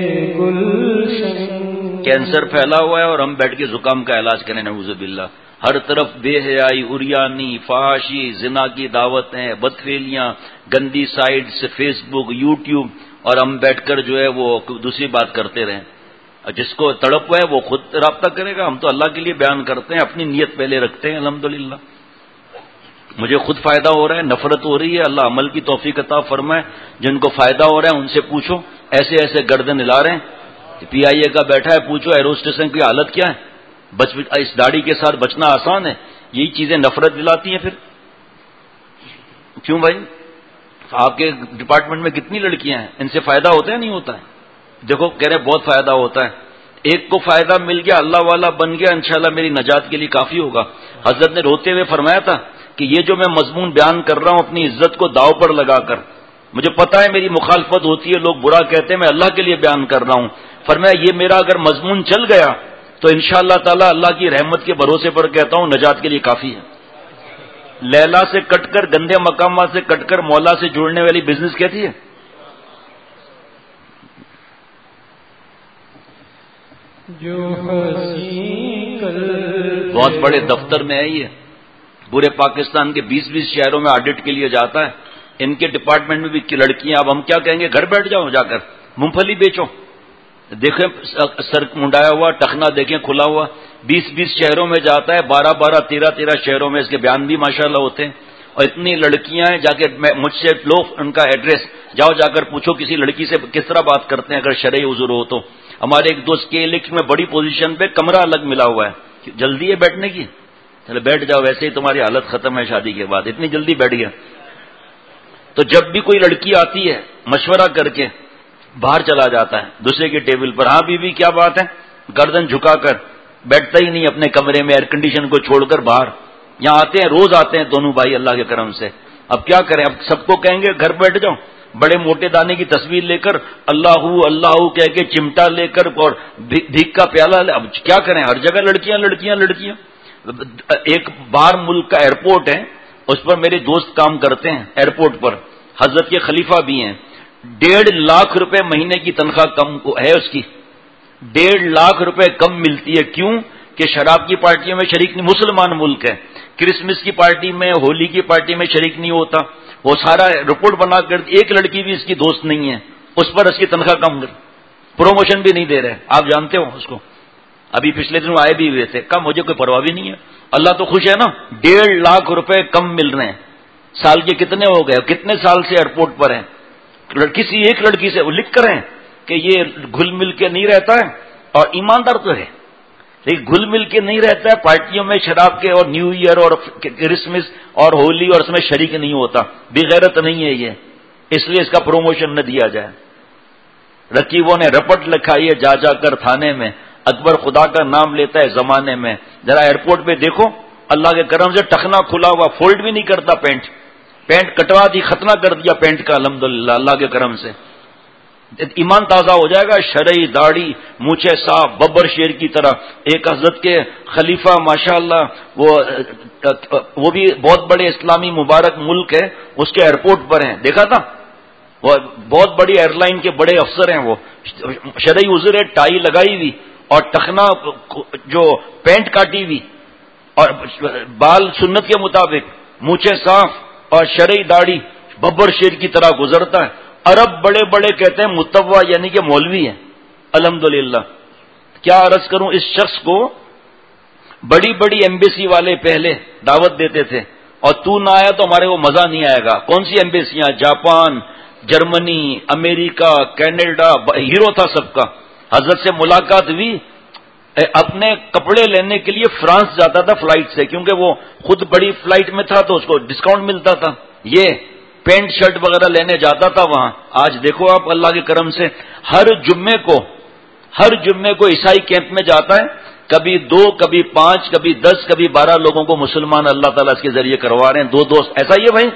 کینسر پھیلا ہوا ہے اور ہم بیٹھ کے زکام کا علاج کریں نعوذ باللہ. ہر طرف بے حیائی، عریانی، فحاشی، زنا کی دعوتیں، بدفعلیاں، گندی سائٹس، فیس بک، یوٹیوب، اور ہم بیٹھ کر جو ہے وہ دوسری بات کرتے رہیں. جس کو تڑپ ہے وہ خود رابطہ کرے گا. ہم تو اللہ کے لیے بیان کرتے ہیں، اپنی نیت پہلے رکھتے ہیں. الحمدللہ مجھے خود فائدہ ہو رہا ہے، نفرت ہو رہی ہے، اللہ عمل کی توفیق عطا فرمائے. جن کو فائدہ ہو رہا ہے ان سے پوچھو. ایسے ایسے گردن ہلا رہے ہیں. پی آئی اے کا بیٹھا ہے، پوچھو ایرو اسٹیشن کی حالت کیا ہے. اس داڑھی کے ساتھ بچنا آسان ہے. یہی چیزیں نفرت دلاتی ہیں. پھر کیوں بھائی؟ آپ کے ڈپارٹمنٹ میں کتنی لڑکیاں ہیں، ان سے فائدہ ہوتا ہے نہیں ہوتا ہے؟ دیکھو کہہ رہے بہت فائدہ ہوتا ہے. ایک کو فائدہ مل گیا، اللہ والا بن گیا، انشاءاللہ میری نجات کے لیے کافی ہوگا. حضرت نے روتے ہوئے فرمایا تھا کہ یہ جو میں مضمون بیان کر رہا ہوں اپنی عزت کو داؤ پر لگا کر، مجھے پتا ہے میری مخالفت ہوتی ہے، لوگ برا کہتے ہیں، میں اللہ کے لیے بیان کر رہا ہوں. فرمایا یہ میرا اگر مضمون چل گیا تو انشاءاللہ تعالی اللہ کی رحمت کے بھروسے پر کہتا ہوں نجات کے لیے کافی ہے. لیلا سے کٹ کر، گندے مقامات سے کٹ کر مولا سے جڑنے والی بزنس کہتی ہے. جو بہت بڑے دفتر میں ہے یہ، پورے پاکستان کے 20 شہروں میں آڈٹ کے لیے جاتا ہے. ان کے ڈپارٹمنٹ میں بھی لڑکیاں، اب ہم کیا کہیں گے، گھر بیٹھ جاؤ جا کر مونگ پھلی بیچو. دیکھیں سر منڈایا ہوا، ٹخنا دیکھیں کھلا ہوا. 20 شہروں میں جاتا ہے، 12 13 شہروں میں اس کے بیان بھی ماشاءاللہ ہوتے ہیں. اور اتنی لڑکیاں ہیں، جا کے مجھ سے لو ان کا ایڈریس، جاؤ جا کر پوچھو کسی لڑکی سے کس طرح بات کرتے ہیں اگر شرعی عذر ہو تو. ہمارے ایک دوست کے لکھ میں بڑی پوزیشن پہ کمرہ الگ ملا ہوا ہے، جلدی ہے بیٹھنے کی، چلے بیٹھ جاؤ، ویسے ہی تمہاری حالت ختم ہے شادی کے بعد، اتنی جلدی بیٹھ گیا. تو جب بھی کوئی لڑکی آتی ہے مشورہ کر کے باہر چلا جاتا ہے دوسرے کے ٹیبل پر. ہاں بیوی کیا بات ہے، گردن جھکا کر بیٹھتا ہی نہیں اپنے کمرے میں ایئر کنڈیشن کو چھوڑ کر باہر. یہاں آتے ہیں، روز آتے ہیں دونوں بھائی اللہ کے کرم سے. اب کیا کریں، اب سب کو کہیں گے گھر بیٹھ جاؤ، بڑے موٹے دانے کی تصویر لے کر اللہ اللہ کہہ کے چمٹا لے کر اور بھیک کا پیالہ لے. اب کیا کریں، ہر جگہ لڑکیاں لڑکیاں لڑکیاں. ایک باہر ملک کا ایئرپورٹ ہے، اس پر میرے دوست کام کرتے ہیں ایئرپورٹ پر، حضرت کے خلیفہ بھی ہیں. 1.5 لاکھ روپے مہینے کی تنخواہ کم ہے اس کی، 1.5 لاکھ روپے کم ملتی ہے. کیوں کہ شراب کی پارٹیوں میں شریک نہیں، مسلمان ملک ہے، کرسمس کی پارٹی میں، ہولی کی پارٹی میں شریک نہیں ہوتا. وہ سارا رپورٹ بنا کر، ایک لڑکی بھی اس کی دوست نہیں ہے، اس پر اس کی تنخواہ کم کر، پروموشن بھی نہیں دے رہے. آپ جانتے ہو اس کو، ابھی پچھلے دنوں آئے بھی ہوئے تھے، کہا مجھے کوئی پرواہ بھی نہیں ہے، اللہ تو خوش ہے نا. 1.5 لاکھ روپے کم مل رہے ہیں. سال کے کتنے ہو گئے، کتنے سال سے ایئرپورٹ پر ہیں. کسی ایک لڑکی سے وہ لکھ کر ہیں کہ یہ گھل مل کے نہیں رہتا ہے، اور ایماندار تو ہے لیکن گھل مل کے نہیں رہتا ہے، پارٹیوں میں شراب کے اور نیو ایئر اور کرسمس اور ہولی اور اس میں شریک نہیں ہوتا. بے غیرت نہیں ہے یہ، اس لیے اس کا پروموشن نہ دیا جائے. رقیبوں نے رپٹ لکھائی ہے جا جا کر تھانے میں، اکبر خدا کا نام لیتا ہے زمانے میں. ذرا ایئرپورٹ پہ دیکھو، اللہ کے کرم سے ٹخنا کھلا ہوا، فولڈ بھی نہیں کرتا پینٹ کٹوا دی، ختنہ کر دیا پینٹ کا الحمدللہ اللہ کے کرم سے. ایمان تازہ ہو جائے گا. شرعی داڑھی، مونچھیں صاف، ببر شیر کی طرح. ایک حضرت کے خلیفہ ماشاءاللہ وہ بھی بہت بڑے اسلامی مبارک ملک ہے، اس کے ایئرپورٹ پر ہیں، دیکھا تھا، وہ بہت بڑی ایئر لائن کے بڑے افسر ہیں. وہ شرعی عذر ہے، ٹائی لگائی ہوئی اور ٹخنا جو پینٹ کاٹی ہوئی اور بال سنت کے مطابق، مونچھیں صاف اور شرعی داڑھی، ببر شیر کی طرح گزرتا ہے. عرب بڑے بڑے کہتے ہیں متوا یعنی کہ مولوی ہیں الحمدللہ. کیا عرض کروں، اس شخص کو بڑی بڑی ایمبیسی والے پہلے دعوت دیتے تھے، اور تو نہ آیا تو ہمارے کو مزہ نہیں آئے گا. کون سی ایمبیسیاں، جاپان، جرمنی، امریکہ، کینیڈا، ہیرو تھا سب کا. حضرت سے ملاقات ہوئی، اپنے کپڑے لینے کے لیے فرانس جاتا تھا فلائٹ سے، کیونکہ وہ خود بڑی فلائٹ میں تھا تو اس کو ڈسکاؤنٹ ملتا تھا. یہ پینٹ شرٹ وغیرہ لینے جاتا تھا وہاں. آج دیکھو آپ اللہ کے کرم سے ہر جمعے کو عیسائی کیمپ میں جاتا ہے، کبھی 2 کبھی 5 کبھی 10 کبھی 12 لوگوں کو مسلمان اللہ تعالیٰ اس کے ذریعے کروا رہے ہیں. 2 دوست ایسا ہی ہے بھائی،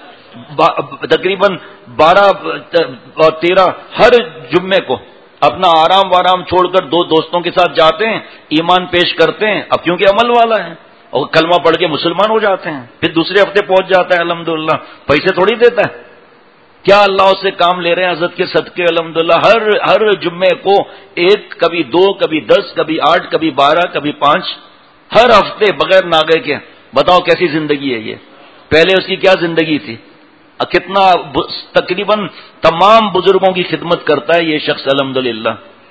تقریباً 12 اور 13 ہر جمعے کو اپنا آرام وارام چھوڑ کر 2 دوستوں کے ساتھ جاتے ہیں، ایمان پیش کرتے ہیں. اب کیونکہ عمل والا ہے اور کلمہ پڑھ کے مسلمان ہو جاتے ہیں، پھر دوسرے ہفتے پہنچ جاتا ہے الحمدللہ. پیسے تھوڑی دیتا ہے، کیا اللہ اس سے کام لے رہے ہیں حضرت کے صدقے الحمدللہ. ہر جمعے کو 1 کبھی 2 کبھی 10 کبھی 8 کبھی 12 کبھی 5 ہر ہفتے بغیر ناگے کے. بتاؤ کیسی زندگی ہے یہ. پہلے اس کی کیا زندگی تھی، کتنا تقریباً تمام بزرگوں کی خدمت کرتا ہے یہ شخص الحمدللہ.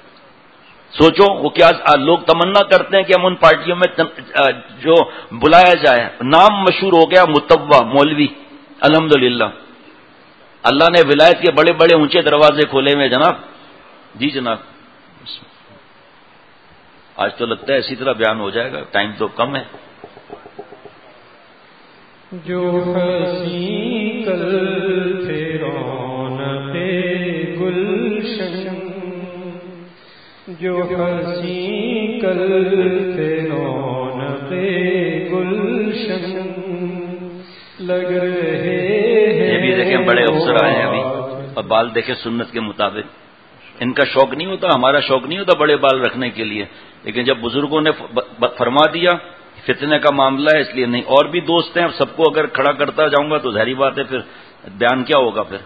سوچو وہ کیا لوگ تمنا کرتے ہیں کہ ہم ان پارٹیوں میں جو بلایا جائے. نام مشہور ہو گیا متوا مولوی الحمدللہ. اللہ نے ولایت کے بڑے بڑے اونچے دروازے کھولے ہوئے جناب. جی جناب، آج تو لگتا ہے اسی طرح بیان ہو جائے گا، ٹائم تو کم ہے. جو ہنسی کل تھے رونق گلشن، جو ہنسی کل تھے رونق گلشن، لگ رہے ہیں یہ بھی دیکھیں بڑے افسر آئے ہیں ابھی. اور بال دیکھے سنت کے مطابق. ان کا شوق نہیں ہوتا، ہمارا شوق نہیں ہوتا بڑے بال رکھنے کے لیے، لیکن جب بزرگوں نے فرما دیا فتنے کا معاملہ ہے اس لیے نہیں. اور بھی دوست ہیں، اب سب کو اگر کھڑا کرتا جاؤں گا تو ظاہری بات ہے پھر بیان کیا ہوگا. پھر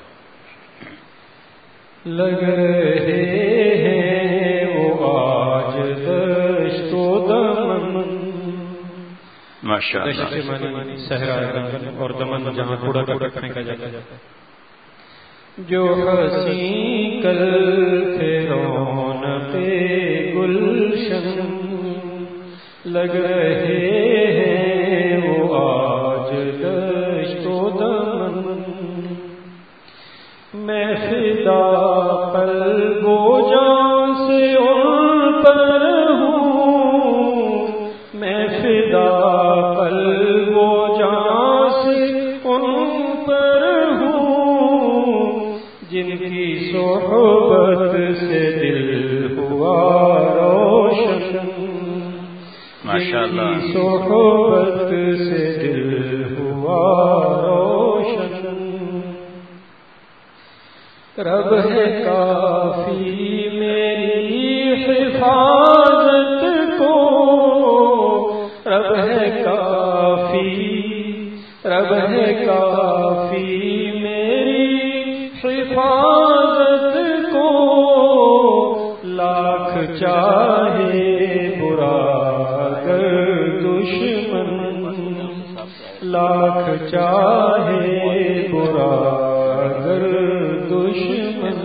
لگ رہے ہیں وہ آج دشت و دمن. ماشاء اللہ. صحرا اور دمن جہاں کوڑا کرکٹ پھینکا جاتا ہے. جو حسین کل تھے رونق گلشن، لگ رہے ہیں وہ آج دشت و دمن. میں فدا قلب و جان سے ان پر ہوں، میں فدا قلب و جان سے ان پر ہوں، جن کی صحبت سے دل ہوا روشن. ماشاءاللہ. جن کی صحبت سے دل ہوا روشن. رب ہے کافی میری حفاظت کو، رب ہے کافی، رب ہے کافی میری حفاظت کو. لاکھ چاہے برا اگر دشمن، لاکھ چاہے برا اگر دشمن،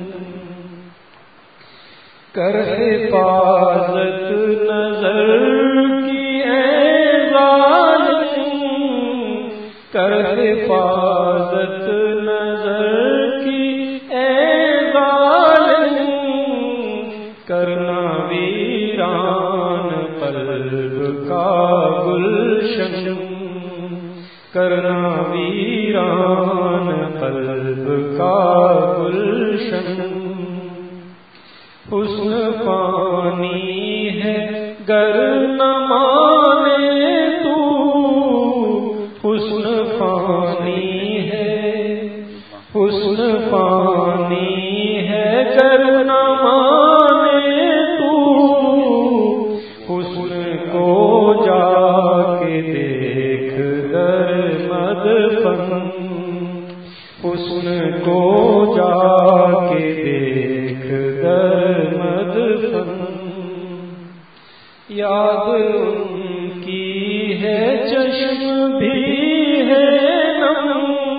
کر حفاظت نظر کی اے ظالم، کر حفاظت نظر کی اے ظالم. کرنا ویران قلب کا گلشن، کرنا ویران قلب کا گلشن. حسن فانی ہے گر نہ مانے تو، حسن فانی ہے، حسن فانی ہے گر نہ مانے تو. حسن کو جا کے دیکھ در مدفن، حسن کو جا کے دیکھ در مدفن. یاد ان کی ہے چشم بھی ہے نم،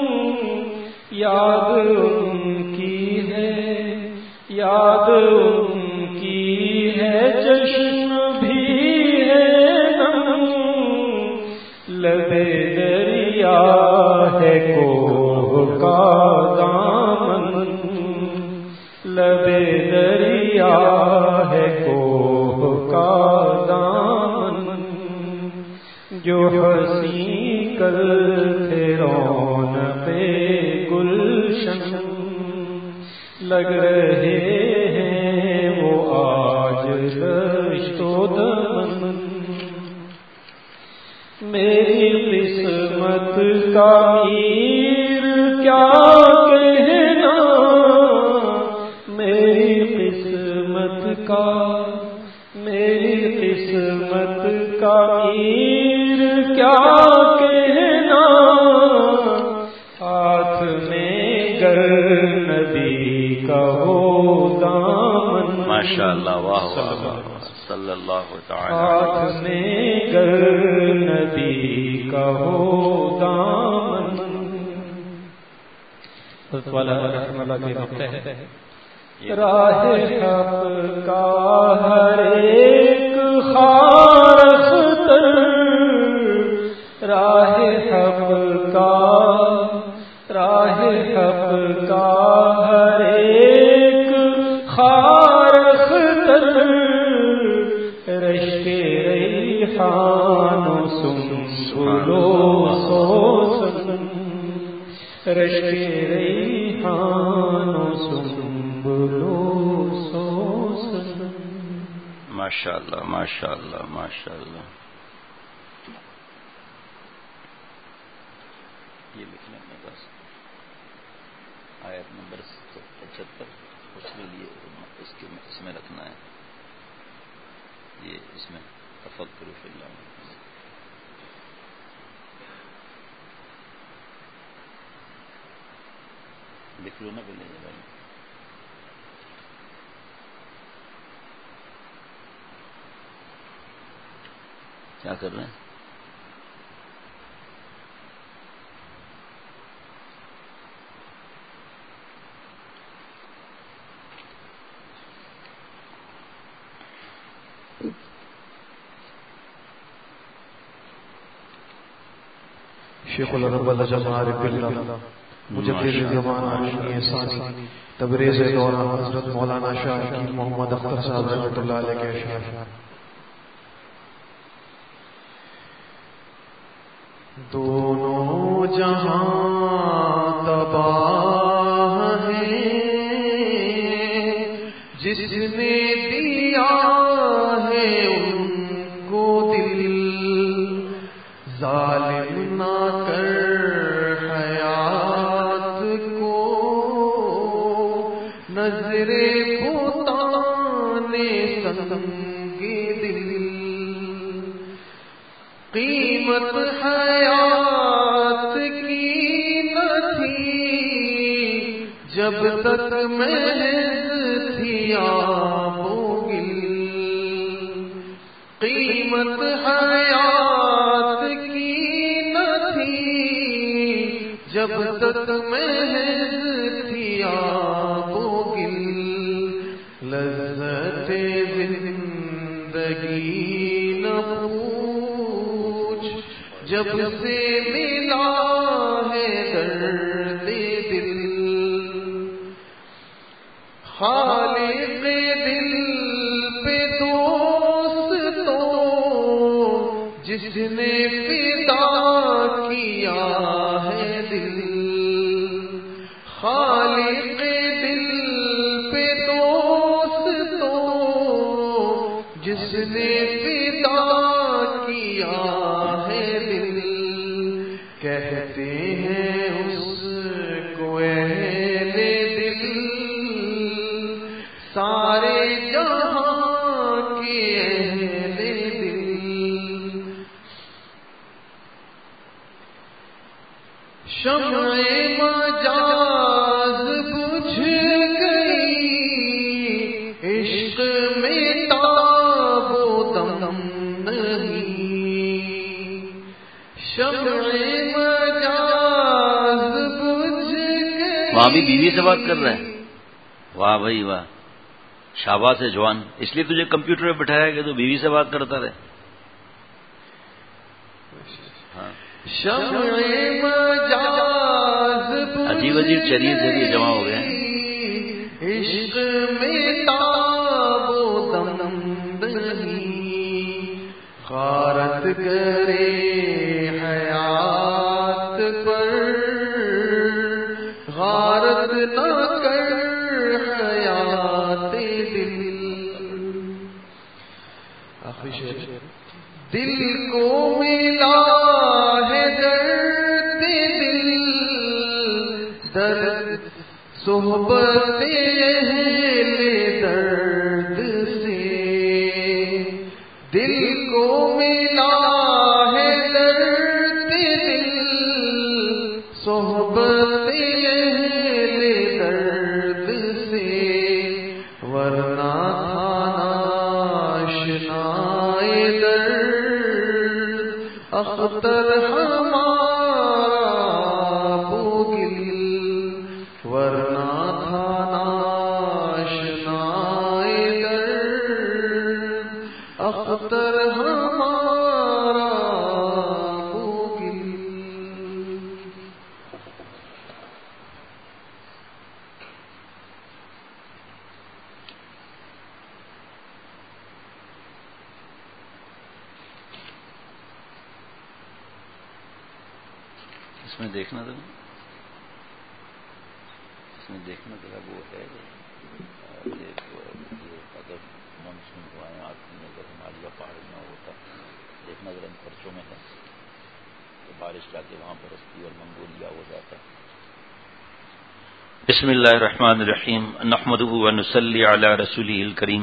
یاد ان کی ہے، یاد ان کی ہے چشم بھی ہے نم. لبے دریا ہے کوہ کا دامن، لبے دریا ہے کوہ کا دامن. جو حسین کل تھے رونق گلشن، لگ رہے ہیں وہ آج دشت و دمن. میری قسمت کا میر کیا کہنا، میری قسمت کا، میری قسمت کا میر کیا کہنا. ہاتھ میں گر نبی کا ہو دامن. ماشاءاللہ. واہ واہ واہ. صلی اللہ تعالی. ہاتھ میں گر نبی کا ہو دامن. حضرت والا رحمہ اللہ کے وقت ہے. راہ حق کا ہر ایک خار اختر، راہ حق کا، راہ حق کا ہر ایک خار اختر. رشک ریحان و سنبل و سوسن، رشک ریحان و سنبل و سوسن. ماشاءاللہ ماشاءاللہ ماشاءاللہ. یہ لکھنے میں بس آیا آیت نمبر 75 اس کے لیے اس میں رکھنا ہے، یہ اس میں تفکر فی اللہ لکھ لو نا پہلے بھائی. کیا کر رہے ہیں؟ شیخ العرب العجم عارف باللہ مجدد زمان عاشقی ثانی تبریز دوران حضرت مولانا شاہ حکیم محمد اختر صاحب رحمۃ اللہ علیہ کے اشعار. دونوں جہاں تباہ ہیں، جس نے دیا ہے ان کو دل، ظالم نہ کر حیات کو نظر بتانے سنگ دل. قیمت حیات کی نہ تھی جب تک محض تھی آب و گل. قیمت حیات کی نہ تھی جب تک محض تھی آب و گل. لذت زندگی نہ پوچھ جب سے ملا ہے درد دل. خالق دل پہ دوست تو جس نے فدا کیا ہے دل. خالق دل پہ دوست تو جس نے فدا کیا ہے دل. کہتے ہیں اس کو اہل دل سارے جہاں کے اہل دل. شمع مجاز بجھ گئی عشق میں تاب و دم نہیں. شمع مجاز بجھ گئی. وہاں بھی بیوی سے بات کر رہے ہیں. واہ بھائی واہ، شاباش ہے جوان. اس لیے تجھے کمپیوٹر پہ بٹھایا کہ تو بیوی سے بات کرتا رہے. ہاں شمع مجاز عجیب عجیب ذریعے جمع ہو گئے ہیں. عشق میں تاب و دم نہیں. غارت کرے حیات پر غارت نہ کر حیات دل. آخری شعر. دل کو ملا ہے درد دل، درد صحبت اہل درد سے. دل کو ملا ہے درد دل صحبت اہل درد سے. ورنہ آشنائے درد اختر ہمارا بوگل. ورنہ تھا آشنائے درد اختر ہمارا بوگل. اس میں دیکھنا تھا، اس میں دیکھنا ذرا وہ ہے اگر مانسون کو آئے آپ کی نظر ہمالیہ پہاڑ میں ہوتا، دیکھنا ذرا ان پرچوں میں ہے کہ بارش جا کے وہاں برستی اور منگولیا ہو جاتا. بسم اللہ الرحمن الرحیم نحمده ونصلی علی رسوله الکریم.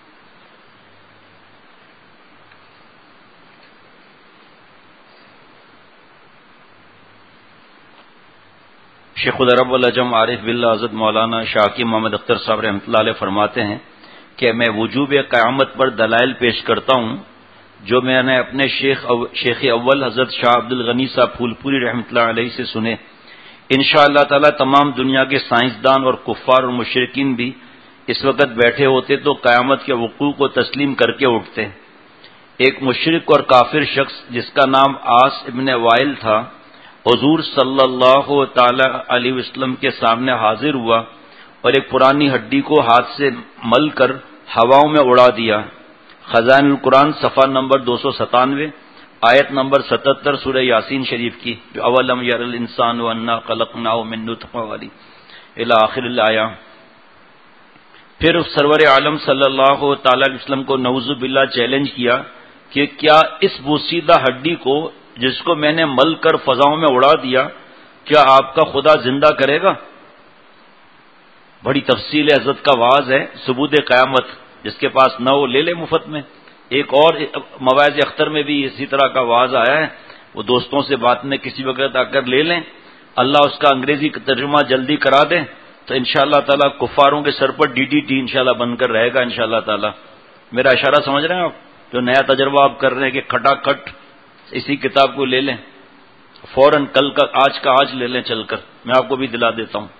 شیخ العرب والعجم عارف باللہ حضرت مولانا شاہ حکیم محمد اختر صاحب رحمۃ اللہ علیہ فرماتے ہیں کہ میں وجوب قیامت پر دلائل پیش کرتا ہوں جو میں نے اپنے شیخ اول حضرت شاہ عبد الغنی صاحب پھول پوری رحمۃ اللہ علیہ سے سنے. انشاءاللہ تعالی تمام دنیا کے سائنسدان اور کفار اور مشرکین بھی اس وقت بیٹھے ہوتے تو قیامت کے وقوع کو تسلیم کر کے اٹھتے. ایک مشرک اور کافر شخص جس کا نام آس ابن وائل تھا حضور صلی اللہ تعالی علیہ وسلم کے سامنے حاضر ہوا اور ایک پرانی ہڈی کو ہاتھ سے مل کر ہواؤں میں اڑا دیا. خزائن القرآن صفحہ نمبر 297 آیت نمبر 77 سورہ یاسین شریف کی جو اولم یر الانسان وانا خلقناہ من نطفہ والی الی آخر الآیہ. پھر سرور عالم صلی اللہ تعالی علیہ وسلم کو نعوذ باللہ چیلنج کیا کہ کیا اس بوسیدہ ہڈی کو جس کو میں نے مل کر فضاؤں میں اڑا دیا کیا آپ کا خدا زندہ کرے گا؟ بڑی تفصیل حضرت کا واعظ ہے. ثبوت قیامت جس کے پاس نہ ہو لے لے مفت میں. ایک اور مواعظ اختر میں بھی اسی طرح کا واعظ آیا ہے, وہ دوستوں سے بات میں کسی وقت آ کر لے لیں, اللہ اس کا انگریزی ترجمہ جلدی کرا دیں تو انشاءاللہ تعالی کفاروں کے سر پر DDT انشاءاللہ بن کر رہے گا انشاءاللہ تعالی. میرا اشارہ سمجھ رہے ہیں آپ؟ جو نیا تجربہ آپ کر رہے ہیں کہ کھٹا کھٹ اسی کتاب کو لے لیں فوراً, کل کا آج لے لیں چل کر, میں آپ کو بھی دلا دیتا ہوں.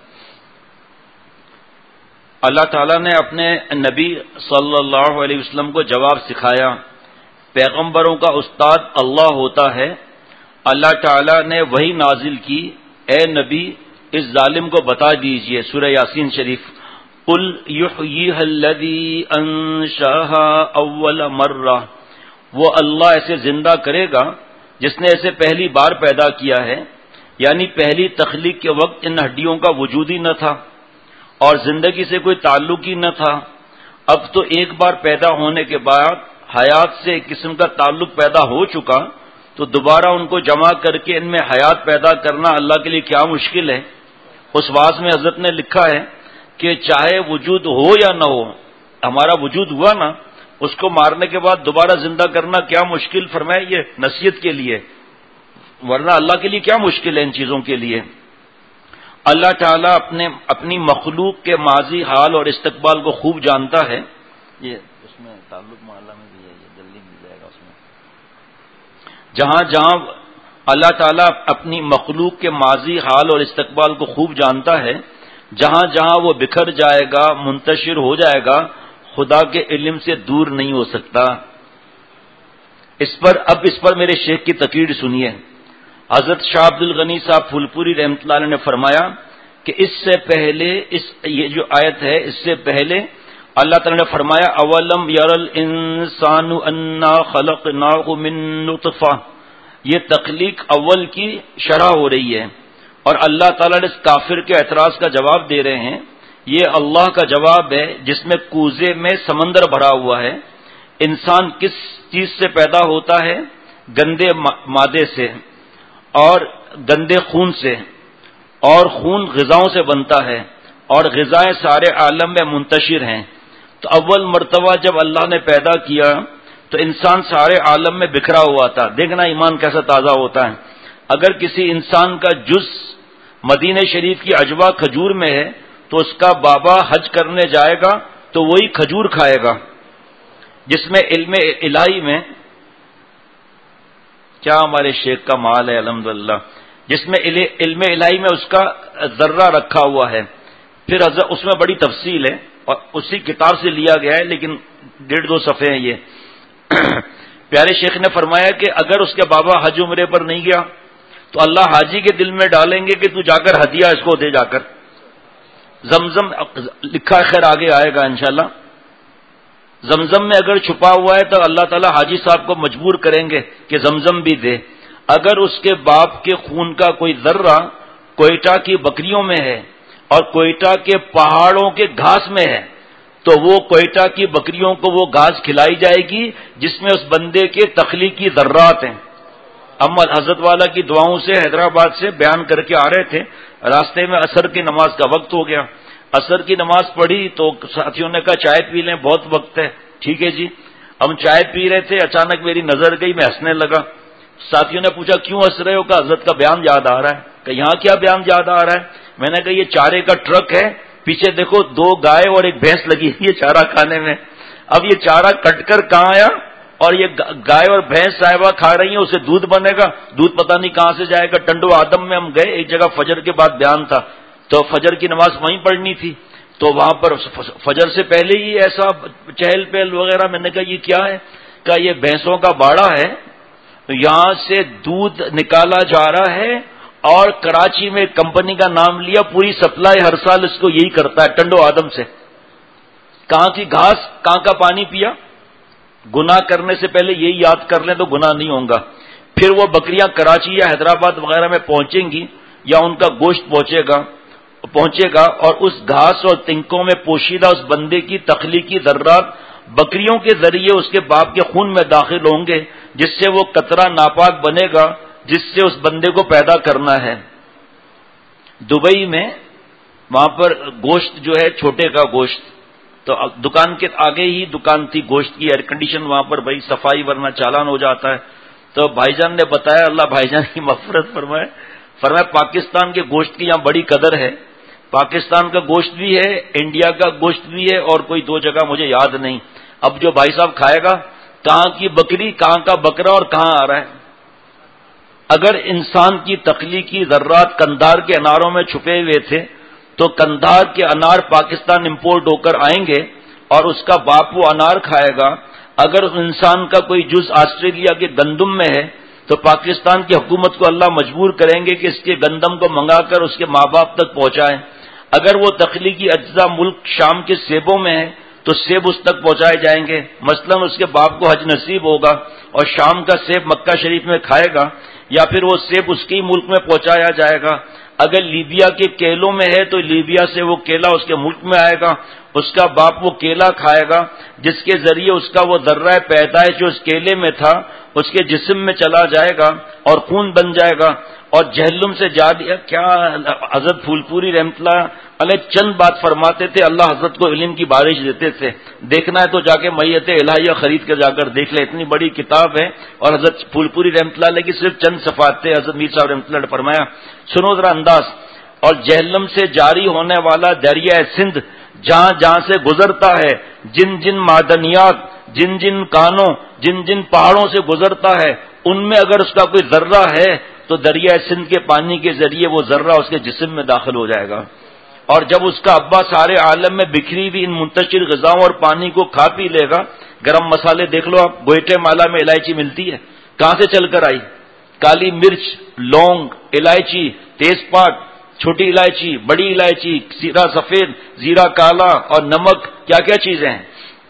اللہ تعالیٰ نے اپنے نبی صلی اللہ علیہ وسلم کو جواب سکھایا. پیغمبروں کا استاد اللہ ہوتا ہے. اللہ تعالیٰ نے وحی نازل کی, اے نبی اس ظالم کو بتا دیجئے, سورہ یاسین شریف, قل یحییھا الذی انشأھا اول مرہ, وہ اللہ ایسے زندہ کرے گا جس نے اسے پہلی بار پیدا کیا ہے, یعنی پہلی تخلیق کے وقت ان ہڈیوں کا وجود ہی نہ تھا اور زندگی سے کوئی تعلق ہی نہ تھا. اب تو ایک بار پیدا ہونے کے بعد حیات سے ایک قسم کا تعلق پیدا ہو چکا تو دوبارہ ان کو جمع کر کے ان میں حیات پیدا کرنا اللہ کے لیے کیا مشکل ہے. اس واعظ میں حضرت نے لکھا ہے کہ چاہے وجود ہو یا نہ ہو, ہمارا وجود ہوا نا, اس کو مارنے کے بعد دوبارہ زندہ کرنا کیا مشکل, فرمائے یہ نصیحت کے لیے, ورنہ اللہ کے لیے کیا مشکل ہے ان چیزوں کے لیے. اللہ تعالیٰ اپنی مخلوق کے ماضی حال اور استقبال کو خوب جانتا ہے. یہ اس میں تعلق معاملہ میں بھی ہے, یہ جلدی مل جائے گا اس میں. جہاں جہاں اللہ تعالیٰ اپنی مخلوق کے ماضی حال اور استقبال کو خوب جانتا ہے, جہاں جہاں وہ بکھر جائے گا, منتشر ہو جائے گا, خدا کے علم سے دور نہیں ہو سکتا. اس پر میرے شیخ کی تقریر سنیے. حضرت شاہ عبد الغنی صاحب پھولپوری رحمۃ اللہ علیہ نے فرمایا کہ اس سے پہلے یہ جو آیت ہے اس سے پہلے اللہ تعالی نے فرمایا اولم یر الانسان انا خلقناہ من نطفہ, یہ تخلیق اول کی شرح ہو رہی ہے اور اللہ تعالی نے اس کافر کے اعتراض کا جواب دے رہے ہیں. یہ اللہ کا جواب ہے جس میں کوزے میں سمندر بھرا ہوا ہے. انسان کس چیز سے پیدا ہوتا ہے؟ گندے مادے سے اور گندے خون سے, اور خون غذاؤں سے بنتا ہے اور غذائیں سارے عالم میں منتشر ہیں. تو اول مرتبہ جب اللہ نے پیدا کیا تو انسان سارے عالم میں بکھرا ہوا تھا. دیکھنا ایمان کیسا تازہ ہوتا ہے. اگر کسی انسان کا جز مدینہ شریف کی عجوا کھجور میں ہے تو اس کا بابا حج کرنے جائے گا تو وہی کھجور کھائے گا جس میں علم الہی میں, کیا ہمارے شیخ کا مال ہے الحمدللہ, جس میں علم الہی میں اس کا ذرہ رکھا ہوا ہے. پھر اس میں بڑی تفصیل ہے اور اسی کتاب سے لیا گیا ہے لیکن 1.5-2 صفحے ہیں یہ. پیارے شیخ نے فرمایا کہ اگر اس کے بابا حج عمرے پر نہیں گیا تو اللہ حاجی کے دل میں ڈالیں گے کہ تو جا کر ہدیہ اس کو دے, جا کر زمزم لکھا خیر آگے آئے گا انشاءاللہ. زمزم میں اگر چھپا ہوا ہے تو اللہ تعالیٰ حاجی صاحب کو مجبور کریں گے کہ زمزم بھی دے. اگر اس کے باپ کے خون کا کوئی ذرہ کوئٹہ کی بکریوں میں ہے اور کوئٹہ کے پہاڑوں کے گھاس میں ہے تو وہ کوئٹہ کی بکریوں کو وہ گھاس کھلائی جائے گی جس میں اس بندے کے تخلیقی ذرات ہیں. ہم حضرت والا کی دعاؤں سے حیدرآباد سے بیان کر کے آ رہے تھے، راستے میں عصر کی نماز کا وقت ہو گیا. عصر کی نماز پڑھی تو ساتھیوں نے کہا چائے پی لیں، بہت وقت ہے. ٹھیک ہے جی. ہم چائے پی رہے تھے، اچانک میری نظر گئی، میں ہنسنے لگا. ساتھیوں نے پوچھا کیوں ہنس رہے ہو؟ کہ حضرت کا بیان یاد آ رہا ہے. کہ یہاں کیا بیان یاد آ رہا ہے؟ میں نے کہا یہ چارے کا ٹرک ہے، پیچھے دیکھو 2 گائے اور 1 بھینس لگی ہے چارہ کھانے میں. اب یہ چارہ کٹ کر کہاں آیا؟ اور یہ گائے اور بھینس صاحبہ کھا رہی ہیں، اسے دودھ بنے گا، دودھ پتہ نہیں کہاں سے جائے گا. ٹنڈو آدم میں ہم گئے، ایک جگہ فجر کے بعد بیان تھا تو فجر کی نماز وہیں پڑھنی تھی، تو وہاں پر فجر سے پہلے ہی ایسا چہل پہل وغیرہ. میں نے کہا یہ کیا ہے؟ کہ یہ بھینسوں کا باڑا ہے، یہاں سے دودھ نکالا جا رہا ہے اور کراچی میں کمپنی کا نام لیا، پوری سپلائی ہر سال اس کو یہی کرتا ہے ٹنڈو آدم سے. کہاں کی گھاس، کہاں کا پانی پیا. گناہ کرنے سے پہلے یہی یاد کر لیں تو گناہ نہیں ہوگا. پھر وہ بکریاں کراچی یا حیدرآباد وغیرہ میں پہنچیں گی یا ان کا گوشت پہنچے گا اور اس گھاس اور تنکوں میں پوشیدہ اس بندے کی تخلیقی ذرات بکریوں کے ذریعے اس کے باپ کے خون میں داخل ہوں گے، جس سے وہ قطرہ ناپاک بنے گا جس سے اس بندے کو پیدا کرنا ہے. دبئی میں وہاں پر گوشت جو ہے چھوٹے کا گوشت، تو دکان کے آگے ہی دکان تھی گوشت کی، ایئر کنڈیشن وہاں پر بھائی صفائی ورنہ چالان ہو جاتا ہے. تو بھائی جان نے بتایا، اللہ بھائی جان کی مغفرت فرمائے، پاکستان کے گوشت کی یہاں بڑی قدر ہے. پاکستان کا گوشت بھی ہے، انڈیا کا گوشت بھی ہے، اور کوئی 2 جگہ مجھے یاد نہیں. اب جو بھائی صاحب کھائے گا کہاں کی بکری، کہاں کا بکرا اور کہاں آ رہا ہے. اگر انسان کی تخلیقی ذرات قندھار کے اناروں میں چھپے ہوئے تھے تو قندھار کے انار پاکستان امپورٹ ہو کر آئیں گے اور اس کا باپ وہ انار کھائے گا. اگر انسان کا کوئی جز آسٹریلیا کے گندم میں ہے تو پاکستان کی حکومت کو اللہ مجبور کریں گے کہ اس کے گندم کو منگا کر اس کے ماں باپ تک پہنچائیں. اگر وہ تخلیقی اجزاء ملک شام کے سیبوں میں ہے تو سیب اس تک پہنچائے جائیں گے. مثلا اس کے باپ کو حج نصیب ہوگا اور شام کا سیب مکہ شریف میں کھائے گا، یا پھر وہ سیب اس کے ملک میں پہنچایا جائے گا. اگر لیبیا کے کیلوں میں ہے تو لیبیا سے وہ کیلا اس کے ملک میں آئے گا، اس کا باپ وہ کیلا کھائے گا جس کے ذریعے اس کا وہ ذرہ پیدائش جو اس کیلے میں تھا اس کے جسم میں چلا جائے گا اور خون بن جائے گا. اور جہلم سے جاری کیا حضرت پھول پوری رحمت اللہ علیہ چند بات فرماتے تھے، اللہ حضرت کو علم کی بارش دیتے تھے. دیکھنا ہے تو جا کے میت الہیہ خرید کے جا کر دیکھ لے، اتنی بڑی کتاب ہے. اور حضرت پھول پوری رحمت اللہ علیہ کی صرف چند صفحات تھے. حضرت میر صاحب رحمت اللہ نے فرمایا، سنو ذرا انداز. اور جہلم سے جاری ہونے والا دریا سندھ جہاں جہاں سے گزرتا ہے، جن جن معدنیات، جن جن کانوں، جن جن پہاڑوں سے گزرتا ہے، ان میں اگر اس کا کوئی ذرہ ہے تو دریا سندھ کے پانی کے ذریعے وہ ذرہ اس کے جسم میں داخل ہو جائے گا. اور جب اس کا ابا سارے عالم میں بکھری ہوئی ان منتشر غذاؤں اور پانی کو کھا پی لے گا. گرم مسالے دیکھ لو آپ، گوئٹے مالا میں الائچی ملتی ہے، کہاں سے چل کر آئی؟ کالی مرچ، لونگ، الائچی، تیز پات، چھوٹی الائچی، بڑی الائچی، زیرہ سفید، زیرہ کالا اور نمک، کیا کیا چیزیں ہیں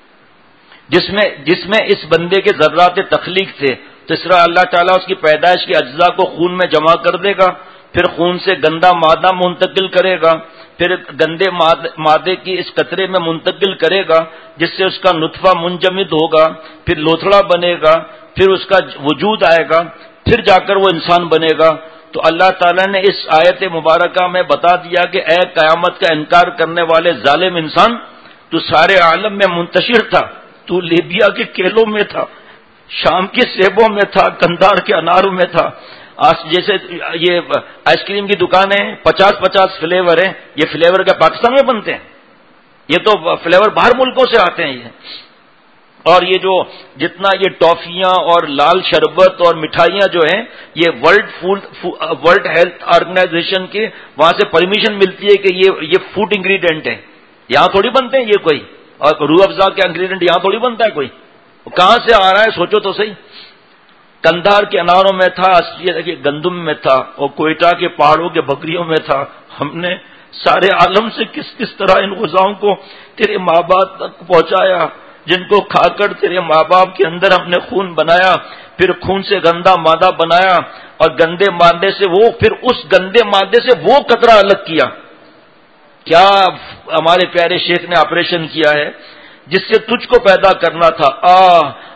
جس میں اس بندے کے ذرات تخلیق تھے. تو اس طرح اللہ تعالیٰ اس کی پیدائش کے اجزاء کو خون میں جمع کر دے گا، پھر خون سے گندا مادہ منتقل کرے گا، پھر گندے مادے کی اس قطرے میں منتقل کرے گا جس سے اس کا نطفہ منجمد ہوگا، پھر لوتھڑا بنے گا، پھر اس کا وجود آئے گا، پھر جا کر وہ انسان بنے گا. تو اللہ تعالیٰ نے اس آیت مبارکہ میں بتا دیا کہ اے قیامت کا انکار کرنے والے ظالم انسان، تو سارے عالم میں منتشر تھا، تو لیبیا کے کیلوں میں تھا، شام کے سیبوں میں تھا، قندھار کے اناروں میں تھا. جیسے یہ آئس کریم کی دکانیں 50 فلیور ہیں، یہ فلیور کیا پاکستان میں بنتے ہیں؟ یہ تو فلیور باہر ملکوں سے آتے ہیں یہ. اور یہ جو جتنا یہ ٹافیاں اور لال شربت اور مٹھائیاں جو ہیں، یہ ورلڈ ہیلتھ آرگنائزیشن کے وہاں سے پرمیشن ملتی ہے کہ یہ فوڈ انگریڈینٹ ہے، یہاں تھوڑی بنتے ہیں یہ کوئی. اور روح افزا کا انگریڈینٹ یہاں تھوڑی بنتا ہے کوئی، کہاں سے آ رہا ہے سوچو تو صحیح. قندھار کے اناروں میں تھا، آسٹریلیا کے گندم میں تھا، اور کوئٹہ کے پہاڑوں کے بکریوں میں تھا. ہم نے سارے عالم سے کس طرح ان غذاؤں کو تیرے ماں باپ تک پہنچایا، جن کو کھا کر تیرے ماں باپ کے اندر ہم نے خون بنایا، پھر خون سے گندا مادہ بنایا، اور گندے مادے سے پھر اس گندے مادے سے وہ قطرہ الگ کیا. کیا ہمارے پیارے شیخ نے آپریشن کیا ہے جس سے تجھ کو پیدا کرنا تھا.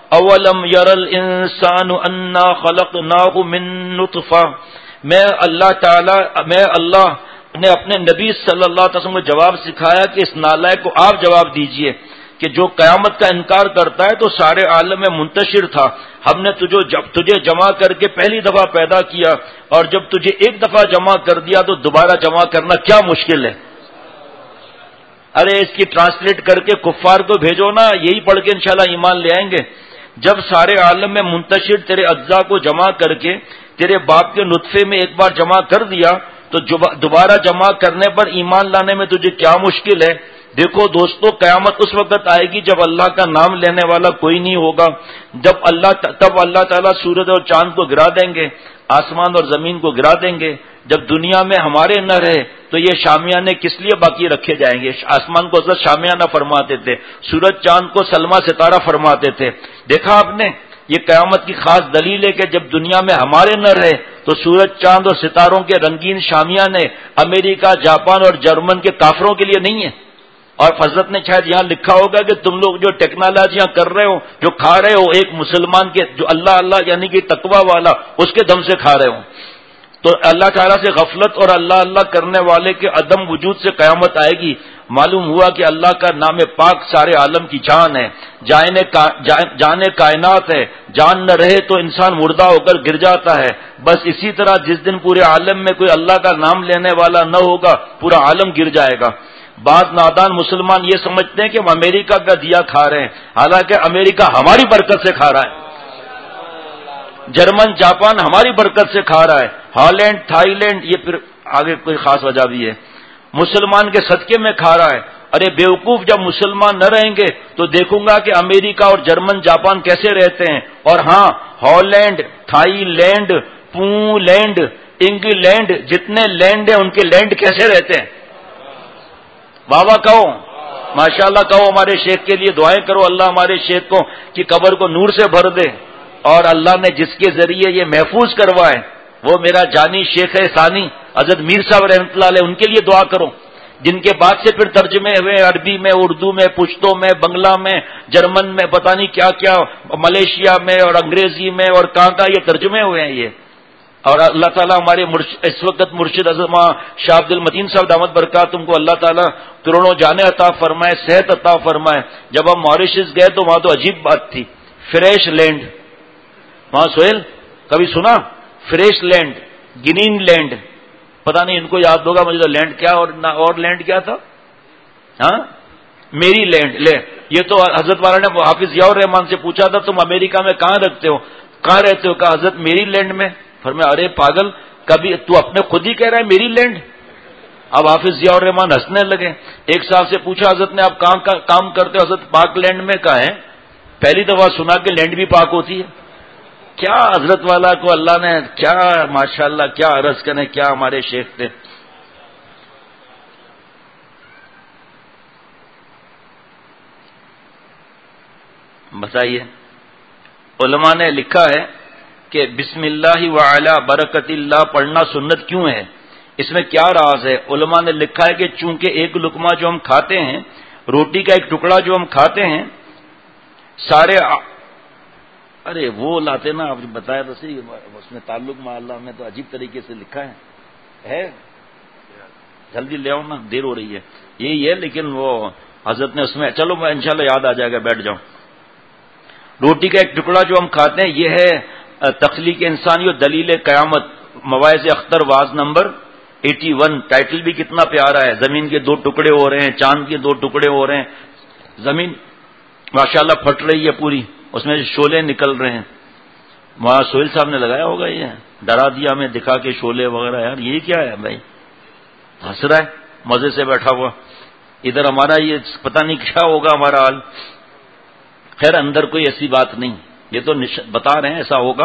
اولم یر الانسان انا خلقناہ من نطفہ، میں اللہ نے اپنے نبی صلی اللہ علیہ وسلم کو جواب سکھایا کہ اس نالائق کو آپ جواب دیجئے کہ جو قیامت کا انکار کرتا ہے تو سارے عالم میں منتشر تھا، ہم نے تجھے جمع کر کے پہلی دفعہ پیدا کیا، اور جب تجھے ایک دفعہ جمع کر دیا تو دوبارہ جمع کرنا کیا مشکل ہے؟ ارے اس کی ٹرانسلیٹ کر کے کفار کو بھیجو نا، یہی پڑھ کے انشاءاللہ ایمان لے آئیں گے۔ جب سارے عالم میں منتشر تیرے اجزاء کو جمع کر کے تیرے باپ کے نطفے میں ایک بار جمع کر دیا تو دوبارہ جمع کرنے پر ایمان لانے میں تجھے کیا مشکل ہے؟ دیکھو دوستو، قیامت اس وقت آئے گی جب اللہ کا نام لینے والا کوئی نہیں ہوگا، تب اللہ تعالیٰ سورج اور چاند کو گرا دیں گے، آسمان اور زمین کو گرا دیں گے۔ جب دنیا میں ہمارے نہ رہے تو یہ شامیانے کس لیے باقی رکھے جائیں گے؟ آسمان کو حضرت شامیانہ فرماتے تھے، سورج چاند کو سلمہ ستارہ فرماتے تھے۔ دیکھا آپ نے، یہ قیامت کی خاص دلیل ہے کہ جب دنیا میں ہمارے نہ رہے تو سورج چاند اور ستاروں کے رنگین شامیانے امریکہ، جاپان اور جرمن کے کافروں کے لیے نہیں ہیں۔ اور حضرت نے شاید یہاں لکھا ہوگا کہ تم لوگ جو ٹیکنالوجیاں کر رہے ہو، جو کھا رہے ہو، ایک مسلمان کے جو اللہ اللہ یعنی کہ تقوی والا، اس کے دم سے کھا رہے ہو۔ تو اللہ تعالیٰ سے غفلت اور اللہ اللہ کرنے والے کے عدم وجود سے قیامت آئے گی۔ معلوم ہوا کہ اللہ کا نام پاک سارے عالم کی جان ہے، جان کائنات ہے، جان نہ رہے تو انسان مردہ ہو کر گر جاتا ہے۔ بس اسی طرح جس دن پورے عالم میں کوئی اللہ کا نام لینے والا نہ ہوگا، پورا عالم گر جائے گا۔ بعض نادان مسلمان یہ سمجھتے ہیں کہ ہم امریکہ کا دیا کھا رہے ہیں، حالانکہ امریکہ ہماری برکت سے کھا رہا ہے، جرمن جاپان ہماری برکت سے کھا رہا ہے، ہالینڈ تھائی لینڈ، یہ پھر آگے کوئی خاص وجہ بھی ہے، مسلمان کے صدقے میں کھا رہا ہے۔ ارے بیوقوف، جب مسلمان نہ رہیں گے تو دیکھوں گا کہ امریکہ اور جرمن جاپان کیسے رہتے ہیں، اور ہاں Holland, Thailand, Poland, England, جتنے لینڈ ہیں ان کے لینڈ کیسے رہتے ہیں۔ بابا کہو، ماشاءاللہ کہو، ہمارے شیخ کے لیے دعائیں کرو، اللہ ہمارے شیخ کو کی قبر کو نور سے بھر دے، اور اللہ نے جس کے ذریعے یہ محفوظ کروائے وہ میرا جانی شیخ ثانی حضرت میر صاحب رحمۃ اللہ علیہ، ان کے لیے دعا کرو، جن کے بعد سے پھر ترجمے ہوئے عربی میں، اردو میں، پشتو میں، بنگلہ میں، جرمن میں، پتہ نہیں کیا کیا، ملیشیا میں اور انگریزی میں اور کہاں یہ ترجمے ہوئے ہیں یہ۔ اور اللہ تعالیٰ ہمارے اس وقت مرشد حضرت شاہ عبد المتین صاحب دامت برکاتہم کو اللہ تعالیٰ کروڑوں جانے عطا فرمائے، صحت عطا فرمائے۔ جب ہم ماریشس گئے تو وہاں تو عجیب بات تھی، فریش لینڈ، وہاں سہیل کبھی سنا؟ فریش لینڈ، گرین لینڈ، پتہ نہیں ان کو یاد ہوگا، مجھے تو لینڈ کیا اور لینڈ کیا تھا، ہاں میری لینڈ لے، یہ تو حضرت والا نے حافظ ضیاء الرحمان سے پوچھا تھا تم امریکہ میں کہاں رہتے ہو، کہاں رہتے ہو، کہا حضرت میری لینڈ میں۔ فرمایا ارے پاگل، کبھی تو اپنے خود ہی کہہ رہا ہے میری لینڈ۔ اب حافظ ضیاء الرحمان ہنسنے لگے۔ ایک صاحب سے پوچھا حضرت نے آپ کہاں کام کرتے ہو، حضرت پاک لینڈ میں، کہا ہے پہلی دفعہ سنا کہ لینڈ بھی پاک ہوتی ہے۔ کیا حضرت والا کو اللہ نے کیا ماشاءاللہ کیا عرض کریں، کیا ہمارے شیخ تھے۔ بتائیے، علماء نے لکھا ہے کہ بسم اللہ وعلی برکت اللہ پڑھنا سنت کیوں ہے، اس میں کیا راز ہے؟ علماء نے لکھا ہے کہ چونکہ ایک لقمہ جو ہم کھاتے ہیں، روٹی کا ایک ٹکڑا جو ہم کھاتے ہیں، سارے ارے وہ لاتے نا، آپ بتایا تو صحیح، اس میں تعلق معلّہ میں تو عجیب طریقے سے لکھا ہے، جلدی لے آؤ نا، دیر ہو رہی ہے، یہی ہے، لیکن وہ حضرت نے اس میں، چلو میں انشاءاللہ یاد آ جائے گا، بیٹھ جاؤں۔ روٹی کا ایک ٹکڑا جو ہم کھاتے ہیں، یہ ہے تخلیق انسانی اور دلیل قیامت، مواعظ اختر واز نمبر 81۔ ٹائٹل بھی کتنا پیارا ہے، زمین کے دو ٹکڑے ہو رہے ہیں، چاند کے دو ٹکڑے ہو رہے ہیں، زمین ماشاءاللہ پھٹ رہی ہے پوری، اس میں شعلے نکل رہے ہیں۔ وہاں سہیل صاحب نے لگایا ہوگا، یہ ڈرا دیا ہمیں دکھا کے شعلے وغیرہ، یار یہ کیا ہے بھائی، ہنس رہا ہے مزے سے بیٹھا ہوا، ادھر ہمارا یہ پتہ نہیں کیا ہوگا ہمارا حال۔ خیر اندر کوئی ایسی بات نہیں، یہ تو بتا رہے ہیں ایسا ہوگا۔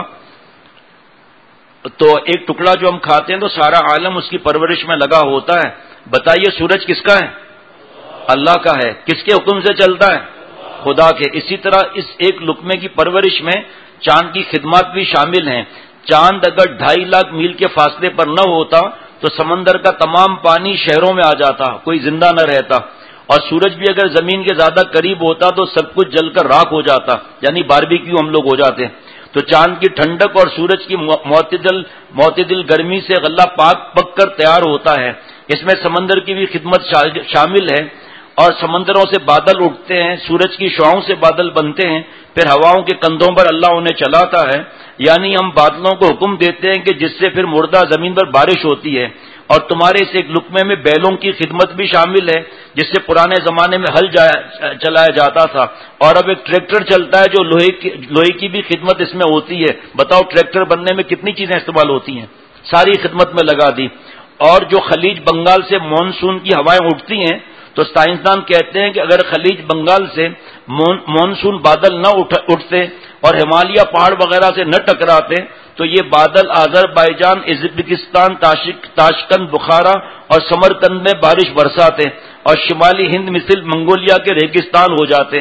تو ایک ٹکڑا جو ہم کھاتے ہیں تو سارا عالم اس کی پرورش میں لگا ہوتا ہے۔ بتائیے سورج کس کا ہے؟ اللہ کا ہے۔ کس کے حکم سے چلتا ہے؟ خدا کے۔ اسی طرح اس ایک لقمے کی پرورش میں چاند کی خدمات بھی شامل ہیں۔ چاند اگر 2.5 لاکھ میل کے فاصلے پر نہ ہوتا تو سمندر کا تمام پانی شہروں میں آ جاتا، کوئی زندہ نہ رہتا، اور سورج بھی اگر زمین کے زیادہ قریب ہوتا تو سب کچھ جل کر راکھ ہو جاتا، یعنی باربیکیو ہم لوگ ہو جاتے. تو چاند کی ٹھنڈک اور سورج کی معتدل گرمی سے غلہ پک کر تیار ہوتا ہے. اس میں سمندر کی بھی خدمت شامل ہے، اور سمندروں سے بادل اٹھتے ہیں، سورج کی شعاؤں سے بادل بنتے ہیں، پھر ہواؤں کے کندھوں پر اللہ انہیں چلاتا ہے. یعنی ہم بادلوں کو حکم دیتے ہیں کہ جس سے پھر مردہ زمین پر بارش ہوتی ہے. اور تمہارے اس ایک لقمے میں بیلوں کی خدمت بھی شامل ہے، جس سے پرانے زمانے میں ہل چلایا جاتا تھا، اور اب ایک ٹریکٹر چلتا ہے جو لوہے کی بھی خدمت اس میں ہوتی ہے. بتاؤ ٹریکٹر بننے میں کتنی چیزیں استعمال ہوتی ہیں، ساری خدمت میں لگا دی. اور جو خلیج بنگال سے مانسون کی ہوائیں اٹھتی ہیں، تو سائنسدان کہتے ہیں کہ اگر خلیج بنگال سے مانسون بادل نہ اٹھتے اور ہمالیہ پہاڑ وغیرہ سے نہ ٹکراتے تو یہ بادل آذربائیجان، ازبکستان، تاشکند، بخارا اور سمرقند میں بارش برساتے اور شمالی ہند مثل منگولیا کے ریگستان ہو جاتے.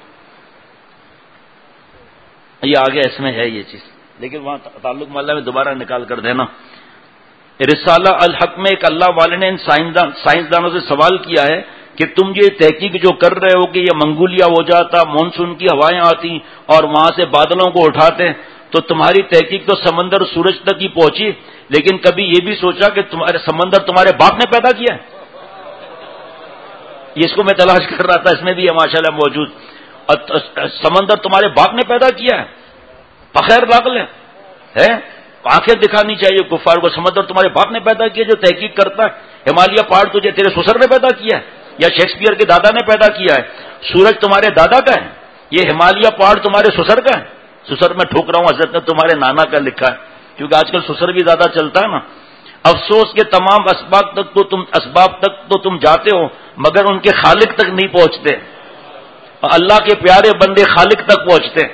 یہ آگے اس میں ہے یہ چیز، لیکن وہاں تعلق محلہ میں دوبارہ نکال کر دینا. رسالہ الحق میں ایک اللہ والے نے ان سائنسدانوں سے سوال کیا ہے کہ تم یہ تحقیق جو کر رہے ہو کہ یہ منگولیا ہو جاتا، مانسون کی ہوائیں آتی اور وہاں سے بادلوں کو اٹھاتے، تو تمہاری تحقیق تو سمندر سورج تک ہی پہنچی، لیکن کبھی یہ بھی سوچا کہ سمندر تمہارے باپ نے پیدا کیا ہے؟ اس کو میں تلاش کر رہا تھا، اس میں بھی ہے ماشاءاللہ موجود. سمندر تمہارے باپ نے پیدا کیا ہے؟ بخیر باغل ہے، آنکھیں دکھانی چاہیے کفار کو. سمندر تمہارے باپ نے پیدا کیا جو تحقیق کرتا ہے؟ ہمالیہ پہاڑ تجھے تیرے سسر نے پیدا کیا ہے یا شیکسپیئر کے دادا نے پیدا کیا ہے؟ سورج تمہارے دادا کا ہے، یہ ہمالیہ پہاڑ تمہارے سسر کا ہے. سسر میں ٹھوک رہا ہوں، حضرت نے تمہارے نانا کا لکھا ہے، کیونکہ آج کل سسر بھی زیادہ چلتا ہے نا. افسوس کے تمام اسباب تک تو تم جاتے ہو مگر ان کے خالق تک نہیں پہنچتے. اللہ کے پیارے بندے خالق تک پہنچتے.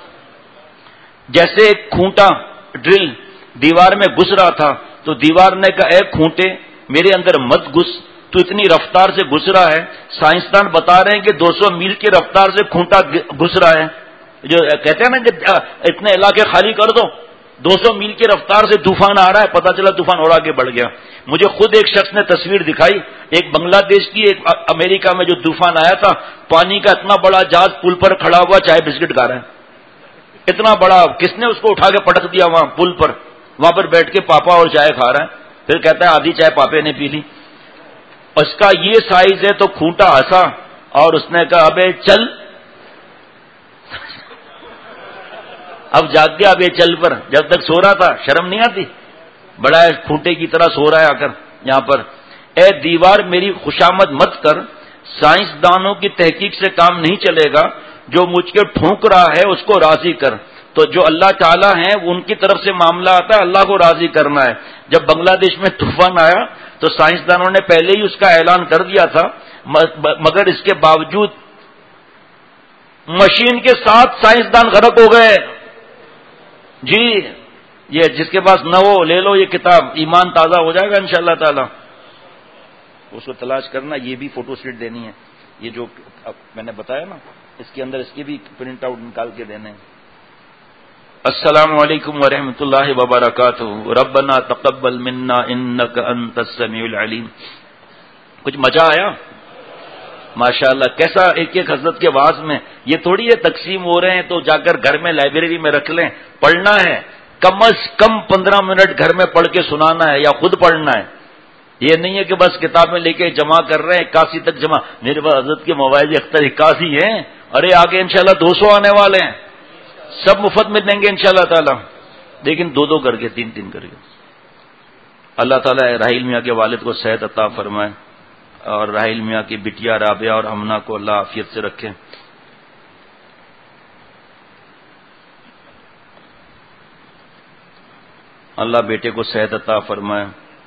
جیسے ایک کھونٹا ڈرل دیوار میں گھس رہا تھا تو دیوار نے کہا اے کھونٹے میرے اندر مت گھس، تو اتنی رفتار سے گھس رہا ہے. سائنسدان بتا رہے ہیں کہ 200 میل کی رفتار سے کھونٹا گھس رہا ہے. جو کہتے ہیں نا کہ اتنے علاقے خالی کر دو، 200 میل کی رفتار سے طوفان آ رہا ہے، پتہ چلا طوفان اور آگے بڑھ گیا. مجھے خود ایک شخص نے تصویر دکھائی، ایک بنگلہ دیش کی، ایک امریکہ میں جو طوفان آیا تھا، پانی کا اتنا بڑا جہاز پل پر کھڑا ہوا چائے بسکٹ کھا رہا ہے. اتنا بڑا، کس نے اس کو اٹھا کے پٹک دیا وہاں پل پر، وہاں پر بیٹھ کے پاپا اور چائے کھا رہا ہے. پھر کہتا ہے آدھی چائے پاپے نے پی لی. اس کا یہ سائز ہے. تو کھونٹا ہنسا اور اس نے کہا ابے چل. اب جاگ گیا، اب یہ چل پر. جب تک سو رہا تھا شرم نہیں آتی؟ بڑا کھونٹے کی طرح سو رہا ہے آ کر یہاں پر. اے دیوار میری خوشامد مت کر، سائنسدانوں کی تحقیق سے کام نہیں چلے گا، جو مجھ کے ٹھونک رہا ہے اس کو راضی کر. تو جو اللہ تعالیٰ ہیں ان کی طرف سے معاملہ آتا ہے، اللہ کو راضی کرنا ہے. جب بنگلہ دیش میں طوفان آیا تو سائنسدانوں نے پہلے ہی اس کا اعلان کر دیا تھا، مگر اس کے باوجود مشین کے ساتھ سائنسدان غرق ہو گئے. جی یہ جس کے پاس نہ ہو لے لو یہ کتاب، ایمان تازہ ہو جائے گا انشاءاللہ تعالی. اس کو تلاش کرنا، یہ بھی فوٹو سٹیٹ دینی ہے. یہ جو میں نے بتایا نا اس کے اندر اس کی بھی پرنٹ آؤٹ نکال کے دینے ہیں. السلام علیکم ورحمۃ اللہ وبرکاتہ. ربنا تقبل منا انک انت السمیع العلیم. کچھ مزہ آیا؟ ماشاءاللہ. کیسا ایک ایک حضرت کے واعظ میں. یہ تھوڑی ہے تقسیم ہو رہے ہیں تو جا کر گھر میں لائبریری میں رکھ لیں. پڑھنا ہے کم از کم 15 منٹ گھر میں پڑھ کے سنانا ہے یا خود پڑھنا ہے. یہ نہیں ہے کہ بس کتابیں لے کے جمع کر رہے ہیں 81 تک جمع. میرے پاس حضرت کے مواعظ اختر 81 ہیں. ارے آگے انشاءاللہ 200 آنے والے ہیں، سب مفت میں دیں گے انشاءاللہ تعالی، لیکن 2 کر کے 3 کر کے. اللہ تعالیٰ راحیل میاں کے والد کو صحت عطا فرمائے اور راحیل میاں کی بٹیا رابعہ اور امنہ کو اللہ عافیت سے رکھے. اللہ بیٹے کو صحت عطا فرمائے.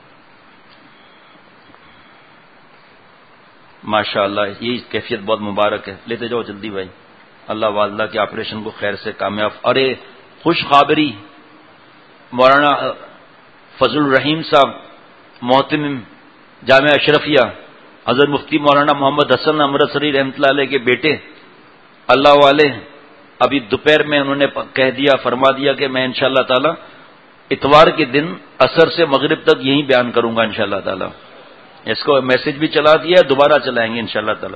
ماشاءاللہ یہ کیفیت بہت مبارک ہے. لیتے جاؤ جلدی بھائی. اللہ والدہ کے آپریشن کو خیر سے کامیاب. ارے خوش خبری، مولانا فضل الرحیم صاحب محتمم جامعہ اشرفیہ، حضرت مفتی مولانا محمد حسن امرتسری رحمۃ اللہ علیہ کے بیٹے اللہ والے، ابھی دوپہر میں انہوں نے کہہ دیا، فرما دیا کہ میں انشاءاللہ تعالی اتوار کے دن عصر سے مغرب تک یہی بیان کروں گا انشاءاللہ تعالی. اس کو میسج بھی چلا دیا ہے، دوبارہ چلائیں گے انشاءاللہ تعالی.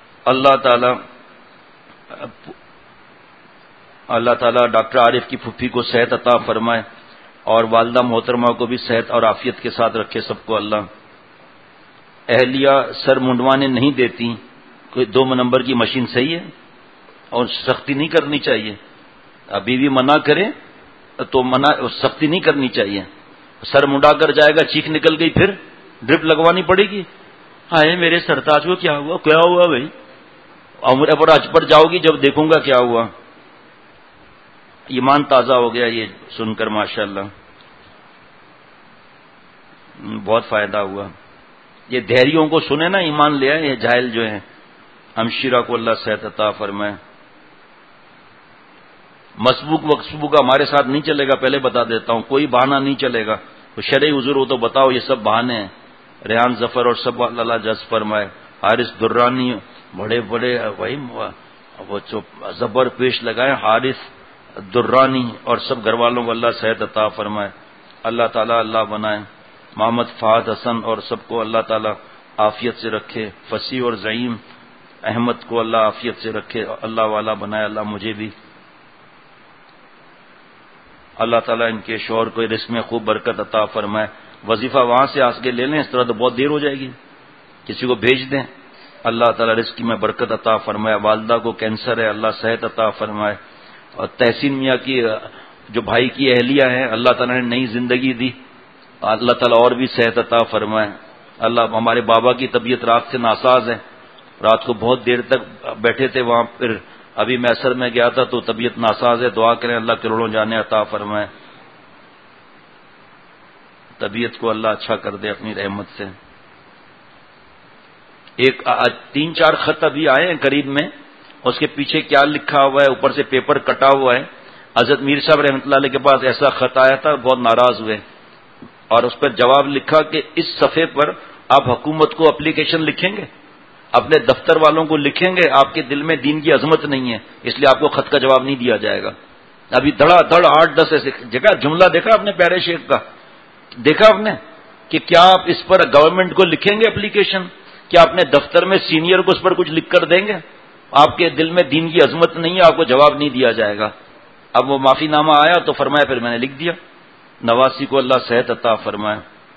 اللہ تعالیٰ ڈاکٹر عارف کی پھپھی کو صحت عطا فرمائے اور والدہ محترمہ کو بھی صحت اور عافیت کے ساتھ رکھے سب کو اللہ. اہلیہ سر منڈوانے نہیں دیتی، کوئی 2 نمبر کی مشین صحیح ہے اور سختی نہیں کرنی چاہیے. بیوی منع کرے تو سختی نہیں کرنی چاہیے. سر منڈا کر جائے گا، چیخ نکل گئی، پھر ڈرپ لگوانی پڑے گی. ہائے میرے سرتاج کو کیا ہوا؟ کیا ہوا بھائی؟ عمرہ پر حج پر جاؤ گی جب دیکھوں گا کیا ہوا. ایمان تازہ ہو گیا یہ سن کر ماشاءاللہ، بہت فائدہ ہوا. یہ دھیریوں کو سنے نا ایمان لے آئے. یہ جاہل جو ہیں، ہمشیرہ کو اللہ صحت عطا فرمائے. مسبوق وقسبوق ہمارے ساتھ نہیں چلے گا، پہلے بتا دیتا ہوں. کوئی بہانہ نہیں چلے گا. تو شرعی عذر ہو تو بتاؤ، یہ سب بہانے ہیں. ریحان ظفر اور سب اللہ جز فرمائے. حارث درانی بڑے بڑے وہی وہ زبر پیش لگائے، حارث درانی اور سب گھر والوں کو اللہ صحت عطا فرمائے. اللہ تعالیٰ اللہ بنائے. محمد فہد حسن اور سب کو اللہ تعالیٰ عافیت سے رکھے. فصیح اور زعیم احمد کو اللہ عافیت سے رکھے، اللہ والا بنائے. اللہ مجھے بھی. اللہ تعالیٰ ان کے شوہر کو رزق میں خوب برکت عطا فرمائے. وظیفہ وہاں سے آگے لے لیں، اس طرح تو بہت دیر ہو جائے گی. کسی کو بھیج دیں. اللہ تعالیٰ رزق میں برکت عطا فرمائے. والدہ کو کینسر ہے، اللہ صحت عطا فرمائے. اور تحسین میاں کی جو بھائی کی اہلیہ ہیں، اللہ تعالیٰ نے نئی زندگی دی، اللہ تعالیٰ اور بھی صحت عطا فرمائے. اللہ ہمارے بابا کی طبیعت رات سے ناساز ہے، رات کو بہت دیر تک بیٹھے تھے وہاں. پھر ابھی میسر میں گیا تھا تو طبیعت ناساز ہے. دعا کریں اللہ کروڑوں جانے عطا فرمائے. طبیعت کو اللہ اچھا کر دے اپنی رحمت سے. 3-4 خط ابھی آئے ہیں قریب میں. اس کے پیچھے کیا لکھا ہوا ہے؟ اوپر سے پیپر کٹا ہوا ہے. حضرت میر صاحب رحمۃ اللہ علیہ کے پاس ایسا خط آیا تھا، بہت ناراض ہوئے اور اس پر جواب لکھا کہ اس صفحے پر آپ حکومت کو اپلیکیشن لکھیں گے، اپنے دفتر والوں کو لکھیں گے، آپ کے دل میں دین کی عظمت نہیں ہے، اس لیے آپ کو خط کا جواب نہیں دیا جائے گا. ابھی دھڑا دھڑ 8-10 ایسے جگہ جملہ دیکھا آپ نے پیارے شیخ کا؟ دیکھا آپ نے کہ کیا آپ اس پر گورنمنٹ کو لکھیں گے اپلیکیشن؟ کیا اپنے دفتر میں سینئر کو اس پر کچھ لکھ کر دیں گے؟ آپ کے دل میں دین کی عظمت نہیں ہے، آپ کو جواب نہیں دیا جائے گا. اب وہ معافی نامہ آیا تو فرمایا، پھر میں نے لکھ دیا. نواسی کو اللہ صحت عطا فرمائے.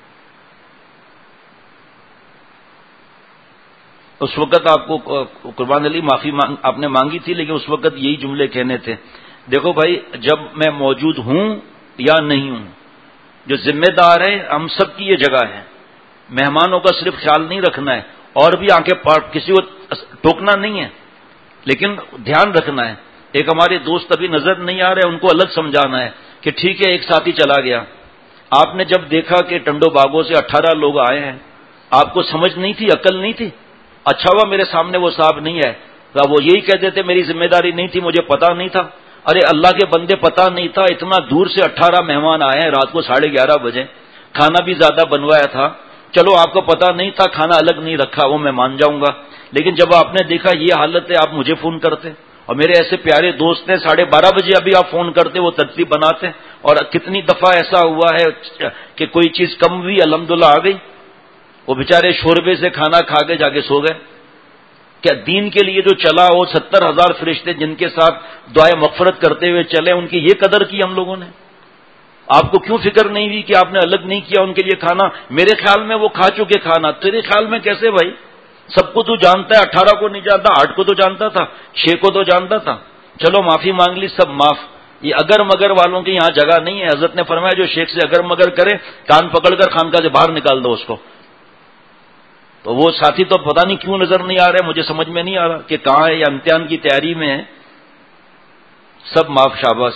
اس وقت آپ کو قربان علی معافی آپ نے مانگی تھی، لیکن اس وقت یہی جملے کہنے تھے. دیکھو بھائی، جب میں موجود ہوں یا نہیں ہوں، جو ذمہ دار ہے ہم سب کی یہ جگہ ہے. مہمانوں کا صرف خیال نہیں رکھنا ہے اور بھی آنکھیں کسی کو ٹوکنا نہیں ہے، لیکن دھیان رکھنا ہے. ایک ہمارے دوست ابھی نظر نہیں آ رہے، ان کو الگ سمجھانا ہے کہ ٹھیک ہے ایک ساتھی چلا گیا. آپ نے جب دیکھا کہ ٹنڈو باغوں سے 18 لوگ آئے ہیں، آپ کو سمجھ نہیں تھی، عقل نہیں تھی؟ اچھا ہوا میرے سامنے وہ صاحب نہیں ہے، وہ یہی کہہ دیتے میری ذمہ داری نہیں تھی، مجھے پتا نہیں تھا. ارے اللہ کے بندے، پتا نہیں تھا. اتنا دور سے 18 مہمان آئے ہیں رات کو 11:30 بجے، کھانا بھی زیادہ بنوایا تھا. چلو آپ کو پتا نہیں تھا، کھانا الگ نہیں رکھا، وہ میں مان جاؤں گا. لیکن جب آپ نے دیکھا یہ حالت ہے، آپ مجھے فون کرتے. اور میرے ایسے پیارے دوست ہیں، 12:30 بجے ابھی آپ فون کرتے، وہ ترتیب بناتے. اور کتنی دفعہ ایسا ہوا ہے کہ کوئی چیز کم ہوئی، الحمدللہ آ گئی، وہ بےچارے شوربے سے کھانا کھا کے جا کے سو گئے. کیا دین کے لیے جو چلا، وہ 70,000 فرشتے جن کے ساتھ دعائے مغفرت کرتے ہوئے چلے، ان کی یہ قدر کی ہم لوگوں نے. آپ کو کیوں فکر نہیں ہوئی کہ آپ نے الگ نہیں کیا ان کے لیے کھانا؟ میرے خیال میں وہ کھا چکے کھانا. تیرے خیال میں کیسے بھائی؟ سب کو تو جانتا ہے، 18 کو نہیں جانتا، 8 کو تو جانتا تھا، 6 کو تو جانتا تھا. چلو معافی مانگ لی، سب معاف. یہ اگر مگر والوں کی یہاں جگہ نہیں ہے. حضرت نے فرمایا جو شیخ سے اگر مگر کرے، کان پکڑ کر خانقاہ سے باہر نکال دو اس کو. تو وہ ساتھی تو پتہ نہیں کیوں نظر نہیں آ رہے، مجھے سمجھ میں نہیں آ رہا کہ کہاں ہے، یا امتحان کی تیاری میں ہے. سب معاف، شاباش.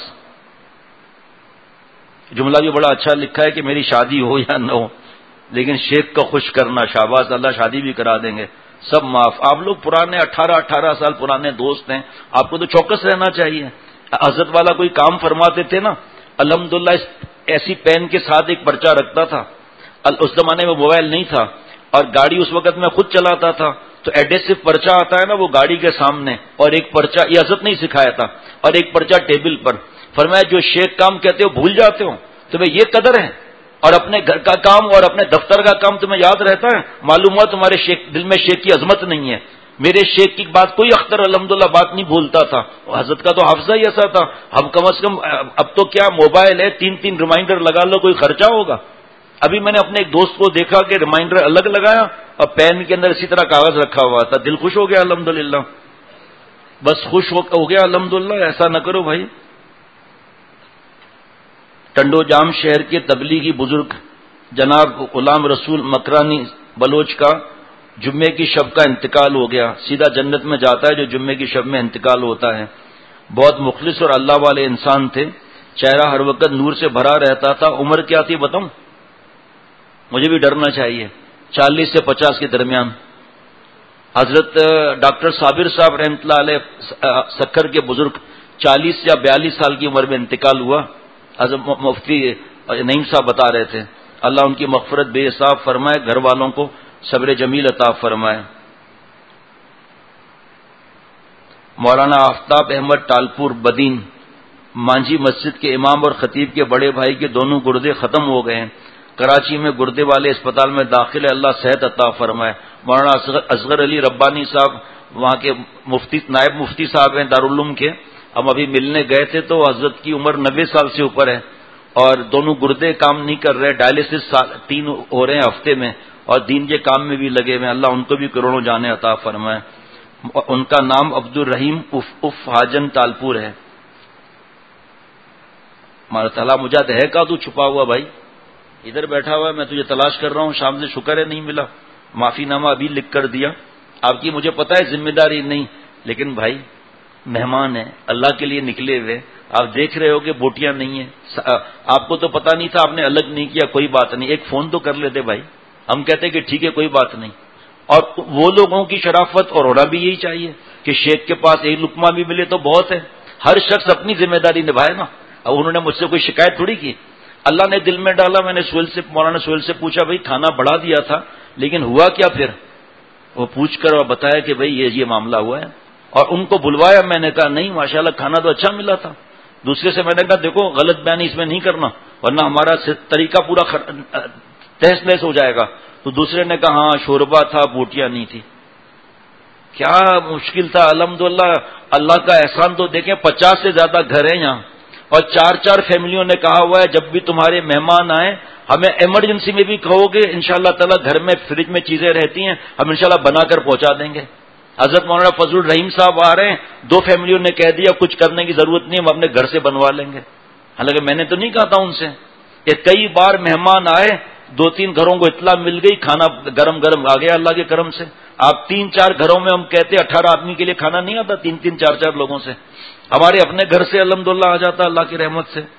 جملہ بھی بڑا اچھا لکھا ہے کہ میری شادی ہو یا نہ ہو، لیکن شیخ کو خوش کرنا، شاباش، اللہ شادی بھی کرا دیں گے. سب معاف. آپ لوگ پرانے 18 سال پرانے دوست ہیں، آپ کو تو چوکس رہنا چاہیے. حضرت والا کوئی کام فرماتے تھے نا، الحمدللہ ایسی پین کے ساتھ ایک پرچہ رکھتا تھا. اس زمانے میں موبائل نہیں تھا اور گاڑی اس وقت میں خود چلاتا تھا، تو ایڈیسو پرچہ آتا ہے نا وہ گاڑی کے سامنے، اور ایک پرچہ، یہ حضرت نہیں سکھایا تھا، اور ایک پرچہ ٹیبل پر. فرمایا جو شیخ کام کہتے ہو بھول جاتے ہو، تمہیں یہ قدر ہے. اور اپنے گھر کا کام اور اپنے دفتر کا کام تمہیں یاد رہتا ہے؟ معلوم ہوا تمہارے دل میں شیخ کی عظمت نہیں ہے. میرے شیخ کی بات کوئی اختر الحمدللہ بات نہیں بھولتا تھا. حضرت کا تو حافظہ ہی ایسا تھا. ہم کم از کم اب تو کیا موبائل ہے 3 ریمائنڈر لگا لو, کوئی خرچہ ہوگا؟ ابھی میں نے اپنے ایک دوست کو دیکھا کہ ریمائنڈر الگ لگایا اور پین کے اندر اسی طرح کاغذ رکھا ہوا تھا. دل خوش ہو گیا الحمدللہ. بس خوش ہو گیا الحمدللہ. ایسا نہ کرو بھائی. ٹنڈو جام شہر کے تبلیغی بزرگ جناب غلام رسول مکرانی بلوچ کا جمعے کی شب کا انتقال ہو گیا. سیدھا جنت میں جاتا ہے جو جمعے کی شب میں انتقال ہوتا ہے. بہت مخلص اور اللہ والے انسان تھے. چہرہ ہر وقت نور سے بھرا رہتا تھا. عمر کیا تھی بتاؤں؟ مجھے بھی ڈرنا چاہیے. 40 سے 50 کے درمیان. حضرت ڈاکٹر صابر صاحب رحمۃ اللہ علیہ سکر کے بزرگ 40 یا 42 سال کی عمر میں انتقال ہوا. حضرت مفتی نعیم صاحب بتا رہے تھے. اللہ ان کی مغفرت بے حساب فرمائے, گھر والوں کو صبر جمیل عطا فرمائے. مولانا آفتاب احمد ٹالپور بدین مانجھی مسجد کے امام اور خطیب کے بڑے بھائی کے دونوں گردے ختم ہو گئے ہیں. کراچی میں گردے والے اسپتال میں داخل ہے. اللہ صحت عطا فرمائے. مولانا اصغر علی ربانی صاحب وہاں کے مفتی نائب مفتی صاحب ہیں دارالعلوم کے. ہم ابھی ملنے گئے تھے تو حضرت کی عمر 90 سال سے اوپر ہے اور دونوں گردے کام نہیں کر رہے. ڈائلسس 3 ہو رہے ہیں ہفتے میں اور دین کے کام میں بھی لگے ہوئے ہیں. اللہ ان کو بھی کروڑوں جانے عطا فرمائے. ان کا نام عبد الرحیم اف حاجن تالپور ہے. ہمارا تعالیٰ مجھے ہے کا تو چھپا ہوا بھائی ادھر بیٹھا ہوا ہے. میں تجھے تلاش کر رہا ہوں. شام سے شکر ہے نہیں ملا. معافی نامہ ابھی لکھ کر دیا. آپ کی مجھے پتا ہے ذمہ داری نہیں, لیکن بھائی مہمان ہیں اللہ کے لیے نکلے ہوئے. آپ دیکھ رہے ہو کہ بوٹیاں نہیں ہیں. آپ کو تو پتا نہیں تھا, آپ نے الگ نہیں کیا, کوئی بات نہیں. ایک فون تو کر لیتے بھائی. ہم کہتے کہ ٹھیک ہے کوئی بات نہیں. اور وہ لوگوں کی شرافت اور ہونا بھی یہی چاہیے کہ شیخ کے پاس ایک لقمہ بھی ملے تو بہت ہے. ہر شخص اپنی ذمہ داری نبھائے نا. اب انہوں نے مجھ سے کوئی شکایت تھوڑی کی. اللہ نے دل میں ڈالا. میں نے مولانا سہیل سے پوچھا بھائی کھانا بڑھا دیا تھا لیکن ہوا کیا پھر؟ وہ پوچھ کر بتایا کہ بھائی یہ معاملہ ہوا ہے. اور ان کو بلوایا. میں نے کہا نہیں ماشاءاللہ کھانا تو اچھا ملا تھا. دوسرے سے میں نے کہا دیکھو غلط بیانی اس میں نہیں کرنا ورنہ ہمارا طریقہ پورا تہس نہس ہو جائے گا. تو دوسرے نے کہا ہاں شوربا تھا بوٹیاں نہیں تھی. کیا مشکل تھا. الحمدللہ اللہ کا احسان تو دیکھیں 50 سے زیادہ گھر ہیں یہاں اور 4 فیملیوں نے کہا ہوا ہے جب بھی تمہارے مہمان آئیں ہمیں ایمرجنسی میں بھی کہو گے انشاءاللہ تعالی گھر میں فریج میں چیزیں رہتی ہیں ہم انشاءاللہ بنا کر پہنچا دیں گے. حضرت مولانا فضل الرحیم صاحب آ رہے ہیں 2 فیملیوں نے کہہ دیا کچھ کرنے کی ضرورت نہیں ہم اپنے گھر سے بنوا لیں گے. حالانکہ میں نے تو نہیں کہا تھا ان سے کہ کئی بار مہمان آئے 2-3 گھروں کو اطلاع مل گئی کھانا گرم گرم آ گیا اللہ کے کرم سے. آپ 3-4 گھروں میں ہم کہتے 18 آدمی کے لیے کھانا نہیں آتا 3-3 4-4 لوگوں سے. ہمارے اپنے گھر سے الحمدللہ آ جاتا اللہ کی رحمت سے.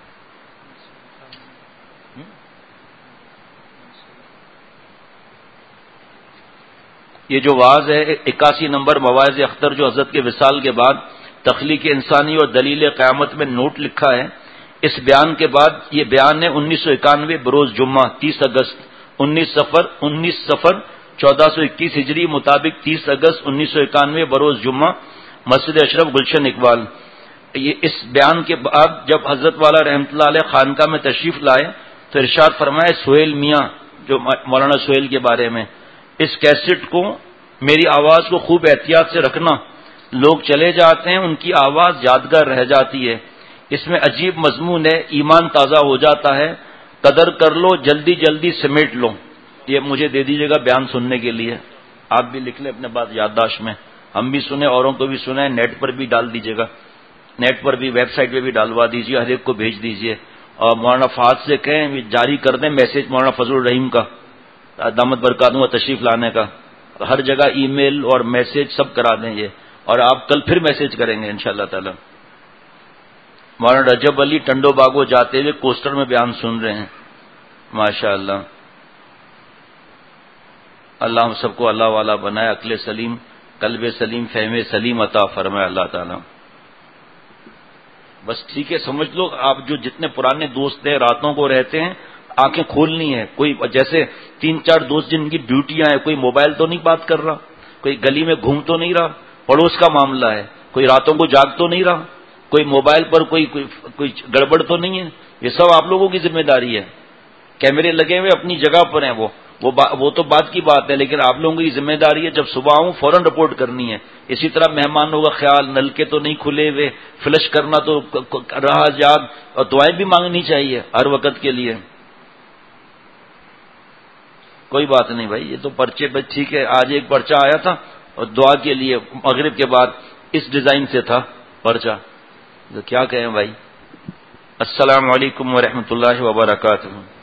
یہ جو واعظ ہے 81 نمبر مواعظ اختر جو حضرت کے وصال کے بعد تخلیق انسانی اور دلیل قیامت میں نوٹ لکھا ہے. اس بیان کے بعد یہ بیان ہے 1991 بروز جمعہ 30 اگست 19 سفر 1421 ہجری مطابق 30 اگست 1991 بروز جمعہ مسجد اشرف گلشن اقبال. یہ اس بیان کے بعد جب حضرت والا رحمۃ اللہ علیہ خانقاہ میں تشریف لائے تو ارشاد فرمائے سہیل میاں جو مولانا سہیل کے بارے میں اس کیسٹ کو میری آواز کو خوب احتیاط سے رکھنا. لوگ چلے جاتے ہیں ان کی آواز یادگار رہ جاتی ہے. اس میں عجیب مضمون ہے ایمان تازہ ہو جاتا ہے. قدر کر لو جلدی جلدی سمیٹ لو. یہ مجھے دے دیجیے گا بیان سننے کے لیے. آپ بھی لکھ لیں اپنے بات یادداشت میں. ہم بھی سنیں اوروں کو بھی سنیں. نیٹ پر بھی ڈال دیجیے گا. نیٹ پر بھی ویب سائٹ پہ بھی ڈالوا دیجیے. ہر ایک کو بھیج دیجیے. اور مولانا فہد سے کہیں جاری کر دیں میسج مولانا فضل الرحیم کا دامت برکاتہ تشریف لانے کا. ہر جگہ ای میل اور میسج سب کرا دیں یہ. اور آپ کل پھر میسج کریں گے انشاءاللہ تعالی. مولانا رجب علی ٹنڈو باغو جاتے ہوئے کوسٹر میں بیان سن رہے ہیں. ماشاءاللہ اللہ ہم سب کو اللہ والا بنائے. عقل سلیم قلب سلیم فہم سلیم عطا فرمائے اللہ تعالی. بس ٹھیک ہے سمجھ لو آپ جو جتنے پرانے دوست ہیں راتوں کو رہتے ہیں آنکھیں کھولنی ہے. کوئی جیسے 3-4 دوست جن کی ڈیوٹیاں ہیں کوئی موبائل تو نہیں بات کر رہا, کوئی گلی میں گھوم تو نہیں رہا, پڑوس کا معاملہ ہے, کوئی راتوں کو جاگ تو نہیں رہا, کوئی موبائل پر کوئی گڑبڑ تو نہیں ہے. یہ سب آپ لوگوں کی ذمہ داری ہے. کیمرے لگے ہوئے اپنی جگہ پر ہیں، وہ تو بات کی بات ہے، لیکن آپ لوگوں کی ذمہ داری ہے جب صبح آؤں فوراً رپورٹ کرنی ہے۔ اسی طرح مہمانوں کا خیال، نلکے تو نہیں کھلے ہوئے، فلش کرنا تو رہا یاد، اور دعائیں بھی مانگنی چاہیے ہر وقت کے لیے۔ کوئی بات نہیں بھائی، یہ تو پرچے پہ ٹھیک ہے۔ آج ایک پرچہ آیا تھا اور دعا کے لیے مغرب کے بعد اس ڈیزائن سے تھا پرچہ، تو کیا کہیں بھائی۔ السلام علیکم ورحمۃ اللہ وبرکاتہ۔